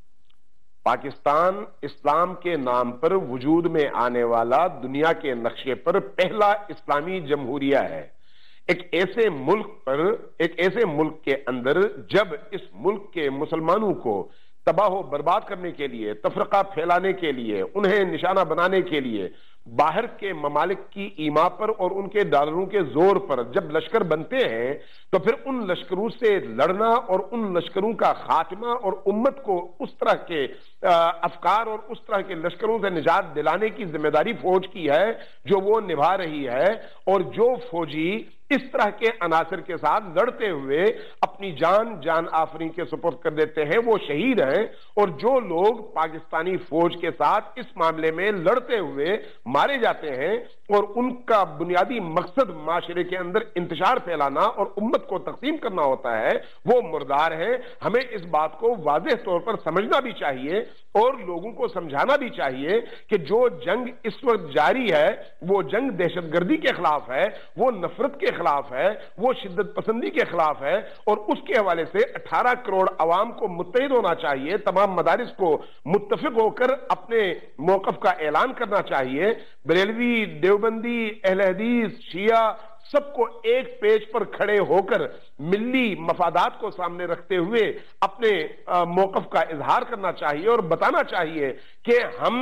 پاکستان اسلام کے نام پر وجود میں آنے والا دنیا کے نقشے پر پہلا اسلامی جمہوریہ ہے۔ ایک ایسے ملک پر ایک ایسے ملک کے اندر جب اس ملک کے مسلمانوں کو تباہ و برباد کرنے کے لیے، تفرقہ پھیلانے کے لیے، انہیں نشانہ بنانے کے لیے باہر کے ممالک کی ایما پر اور ان کے ڈالروں کے زور پر جب لشکر بنتے ہیں تو پھر ان لشکروں سے لڑنا اور ان لشکروں کا خاتمہ اور امت کو اس طرح کے افکار اور اس طرح کے لشکروں سے نجات دلانے کی ذمہ داری فوج کی ہے جو وہ نبھا رہی ہے، اور جو فوجی اس طرح کے عناصر کے ساتھ لڑتے ہوئے اپنی جان جان آفرین کے سپرد کر دیتے ہیں وہ شہید ہیں، اور جو لوگ پاکستانی فوج کے ساتھ اس معاملے میں لڑتے ہوئے مارے جاتے ہیں اور ان کا بنیادی مقصد معاشرے کے اندر انتشار پھیلانا اور امت کو تقسیم کرنا ہوتا ہے، وہ مردار ہیں۔ ہمیں اس بات کو واضح طور پر سمجھنا بھی چاہیے اور لوگوں کو سمجھانا بھی چاہیے کہ جو جنگ اس وقت جاری ہے وہ جنگ دہشت گردی کے خلاف ہے، وہ نفرت کے خلاف ہے، وہ شدت پسندی کے خلاف ہے، اور اس کے حوالے سے اٹھارہ کروڑ عوام کو متحد ہونا چاہیے، تمام مدارس کو متفق ہو کر اپنے موقف کا اعلان کرنا چاہیے۔ بریلوی، دیوبندی، اہل حدیث، شیعہ سب کو ایک پیج پر کھڑے ہو کر ملی مفادات کو سامنے رکھتے ہوئے اپنے موقف کا اظہار کرنا چاہیے اور بتانا چاہیے کہ ہم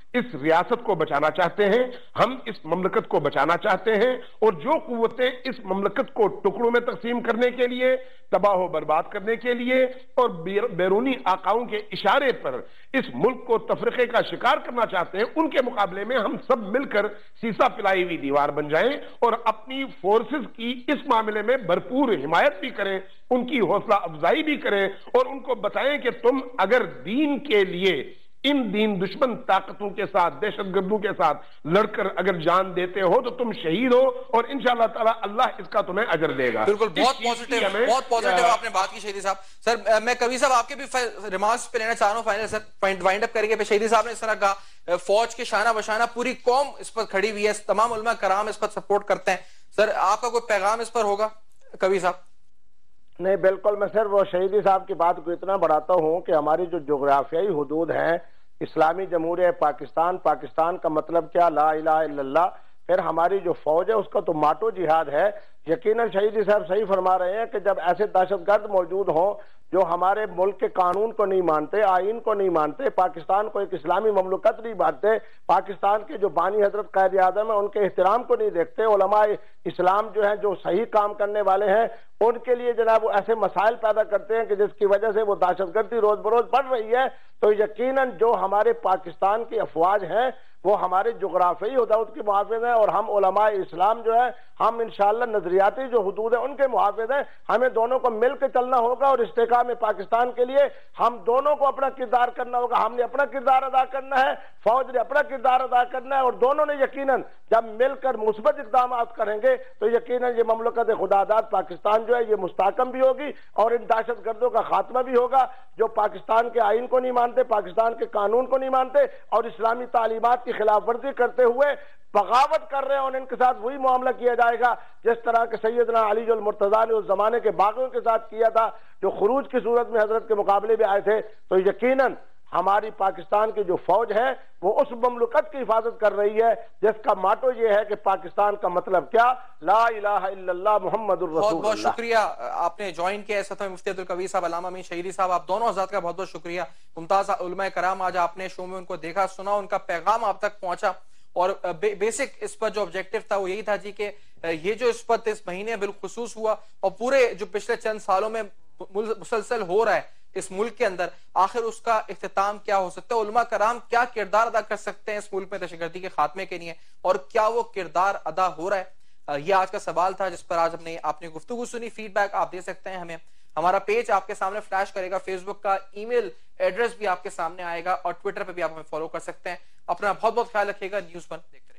اس ریاست کو بچانا چاہتے ہیں، ہم اس مملکت کو بچانا چاہتے ہیں، اور جو قوتیں اس مملکت کو ٹکڑوں میں تقسیم کرنے کے لیے، تباہ و برباد کرنے کے لیے اور بیرونی آقاؤں کے اشارے پر اس ملک کو تفرقے کا شکار کرنا چاہتے ہیں، ان کے مقابلے میں ہم سب مل کر سیسا پلائی ہوئی دیوار بن جائیں اور اپنی فورسز کی اس معاملے میں بھرپور حمایت بھی کریں، ان کی حوصلہ افزائی بھی کریں اور ان کو بتائیں کہ تم اگر دین کے لیے ان دین دشمن طاقتوں کے ساتھ، دہشت گردوں کے ساتھ لڑ کر اگر جان دیتے ہو تو تم شہید ہو، اور انشاءاللہ تعالی اللہ اس کا تمہیں اجر دے گا۔ بالکل، بہت پوزیٹیو بہت پوزیٹیو آپ نے بات کی شہیدی صاحب۔ سر میں کبھی صاحب آپ کے بھی ریمارکس پہ لینا چاہ رہا ہوں، فائنل سر پوائنٹ وائنڈ اپ کریں گے۔ شہیدی صاحب نے اس طرح کہا فوج کے شانہ بشانہ پوری قوم اس پر کھڑی ہوئی ہے، تمام علماء کرام اس پر سپورٹ کرتے ہیں، سر آپ کا کوئی پیغام اس پر ہوگا کبھی صاحب؟ نہیں بالکل، میں صرف وہ شہیدی صاحب کی بات کو اتنا بڑھاتا ہوں کہ ہماری جو جغرافیائی حدود ہیں، اسلامی جمہوریہ پاکستان، پاکستان کا مطلب کیا؟ لا الہ الا اللہ۔ پھر ہماری جو فوج ہے اس کا تو ماٹو جہاد ہے۔ یقیناً شہیدی صاحب صحیح فرما رہے ہیں کہ جب ایسے دہشت گرد موجود ہوں جو ہمارے ملک کے قانون کو نہیں مانتے، آئین کو نہیں مانتے، پاکستان کو ایک اسلامی مملکت نہیں مانتے، پاکستان کے جو بانی حضرت قائد اعظم ہیں ان کے احترام کو نہیں دیکھتے، علماء اسلام جو ہیں جو صحیح کام کرنے والے ہیں ان کے لیے جناب وہ ایسے مسائل پیدا کرتے ہیں کہ جس کی وجہ سے وہ دہشت گردی روز بروز بڑھ رہی ہے، تو یقیناً جو ہمارے پاکستان کی افواج ہیں وہ ہمارے جغرافیائی حدود کے محافظ ہیں، اور ہم علماء اسلام جو ہے ہم انشاءاللہ نظریاتی جو حدود ہیں ان کے محافظ ہیں۔ ہمیں دونوں کو مل کے چلنا ہوگا اور استحکام پاکستان کے لیے ہم دونوں کو اپنا کردار کرنا ہوگا۔ ہم نے اپنا کردار ادا کرنا ہے، فوج نے اپنا کردار ادا کرنا ہے، اور دونوں نے یقیناً جب مل کر مثبت اقدامات کریں گے تو یقیناً یہ مملکت خدا داد پاکستان جو ہے یہ مستحکم بھی ہوگی اور ان دہشت گردوں کا خاتمہ بھی ہوگا جو پاکستان کے آئین کو نہیں مانتے، پاکستان کے قانون کو نہیں مانتے اور اسلامی تعلیمات کی خلاف ورزی کرتے ہوئے بغاوت کر رہے ہیں، اور ان کے ساتھ وہی معاملہ کیا جائے گا جس طرح کہ سیدنا علی المرتضیٰ نے اس زمانے کے باغیوں کے ساتھ کیا تھا جو خروج کی صورت میں حضرت کے مقابلے میں آئے تھے۔ تو یقیناً ہماری پاکستان کی جو فوج ہے وہ اس مملکت کی حفاظت کر رہی ہے جس کا ماٹو یہ ہے کہ پاکستان کا مطلب کیا؟ لا الہ الا اللہ محمد الرسول اللہ۔ بہت بہت شکریہ آپ نے جوائن کیا اس وقت مفتی عبدالقوی صاحب، علامہ امین شہیدی صاحب، آپ دونوں حضرات کا بہت بہت شکریہ۔ ممتاز علماء کرام آج آپ نے شو میں ان کو دیکھا سنا، ان کا پیغام آپ تک پہنچا، اور بیسک اس پر جو آبجیکٹو تھا وہ یہی تھا جی کہ یہ جو اس پر اس مہینے بالخصوص ہوا اور پورے جو پچھلے چند سالوں میں مسلسل ہو رہا ہے اس ملک کے اندر، آخر اس کا اختتام کیا ہو سکتا ہے، علماء کرام کیا کردار ادا کر سکتے ہیں اس ملک میں دہشت گردی کے خاتمے کے لیے، اور کیا وہ کردار ادا ہو رہا ہے؟ یہ آج کا سوال تھا جس پر آج ہم نے آپ نے گفتگو سنی۔ فیڈ بیک آپ دے سکتے ہیں ہمیں، ہمارا پیج آپ کے سامنے فلیش کرے گا، فیس بک کا ای میل ایڈریس بھی آپ کے سامنے آئے گا، اور ٹویٹر پہ بھی آپ ہمیں فالو کر سکتے ہیں۔ اپنا بہت بہت خیال رکھیے گا، نیوز ون دیکھتے رہیے۔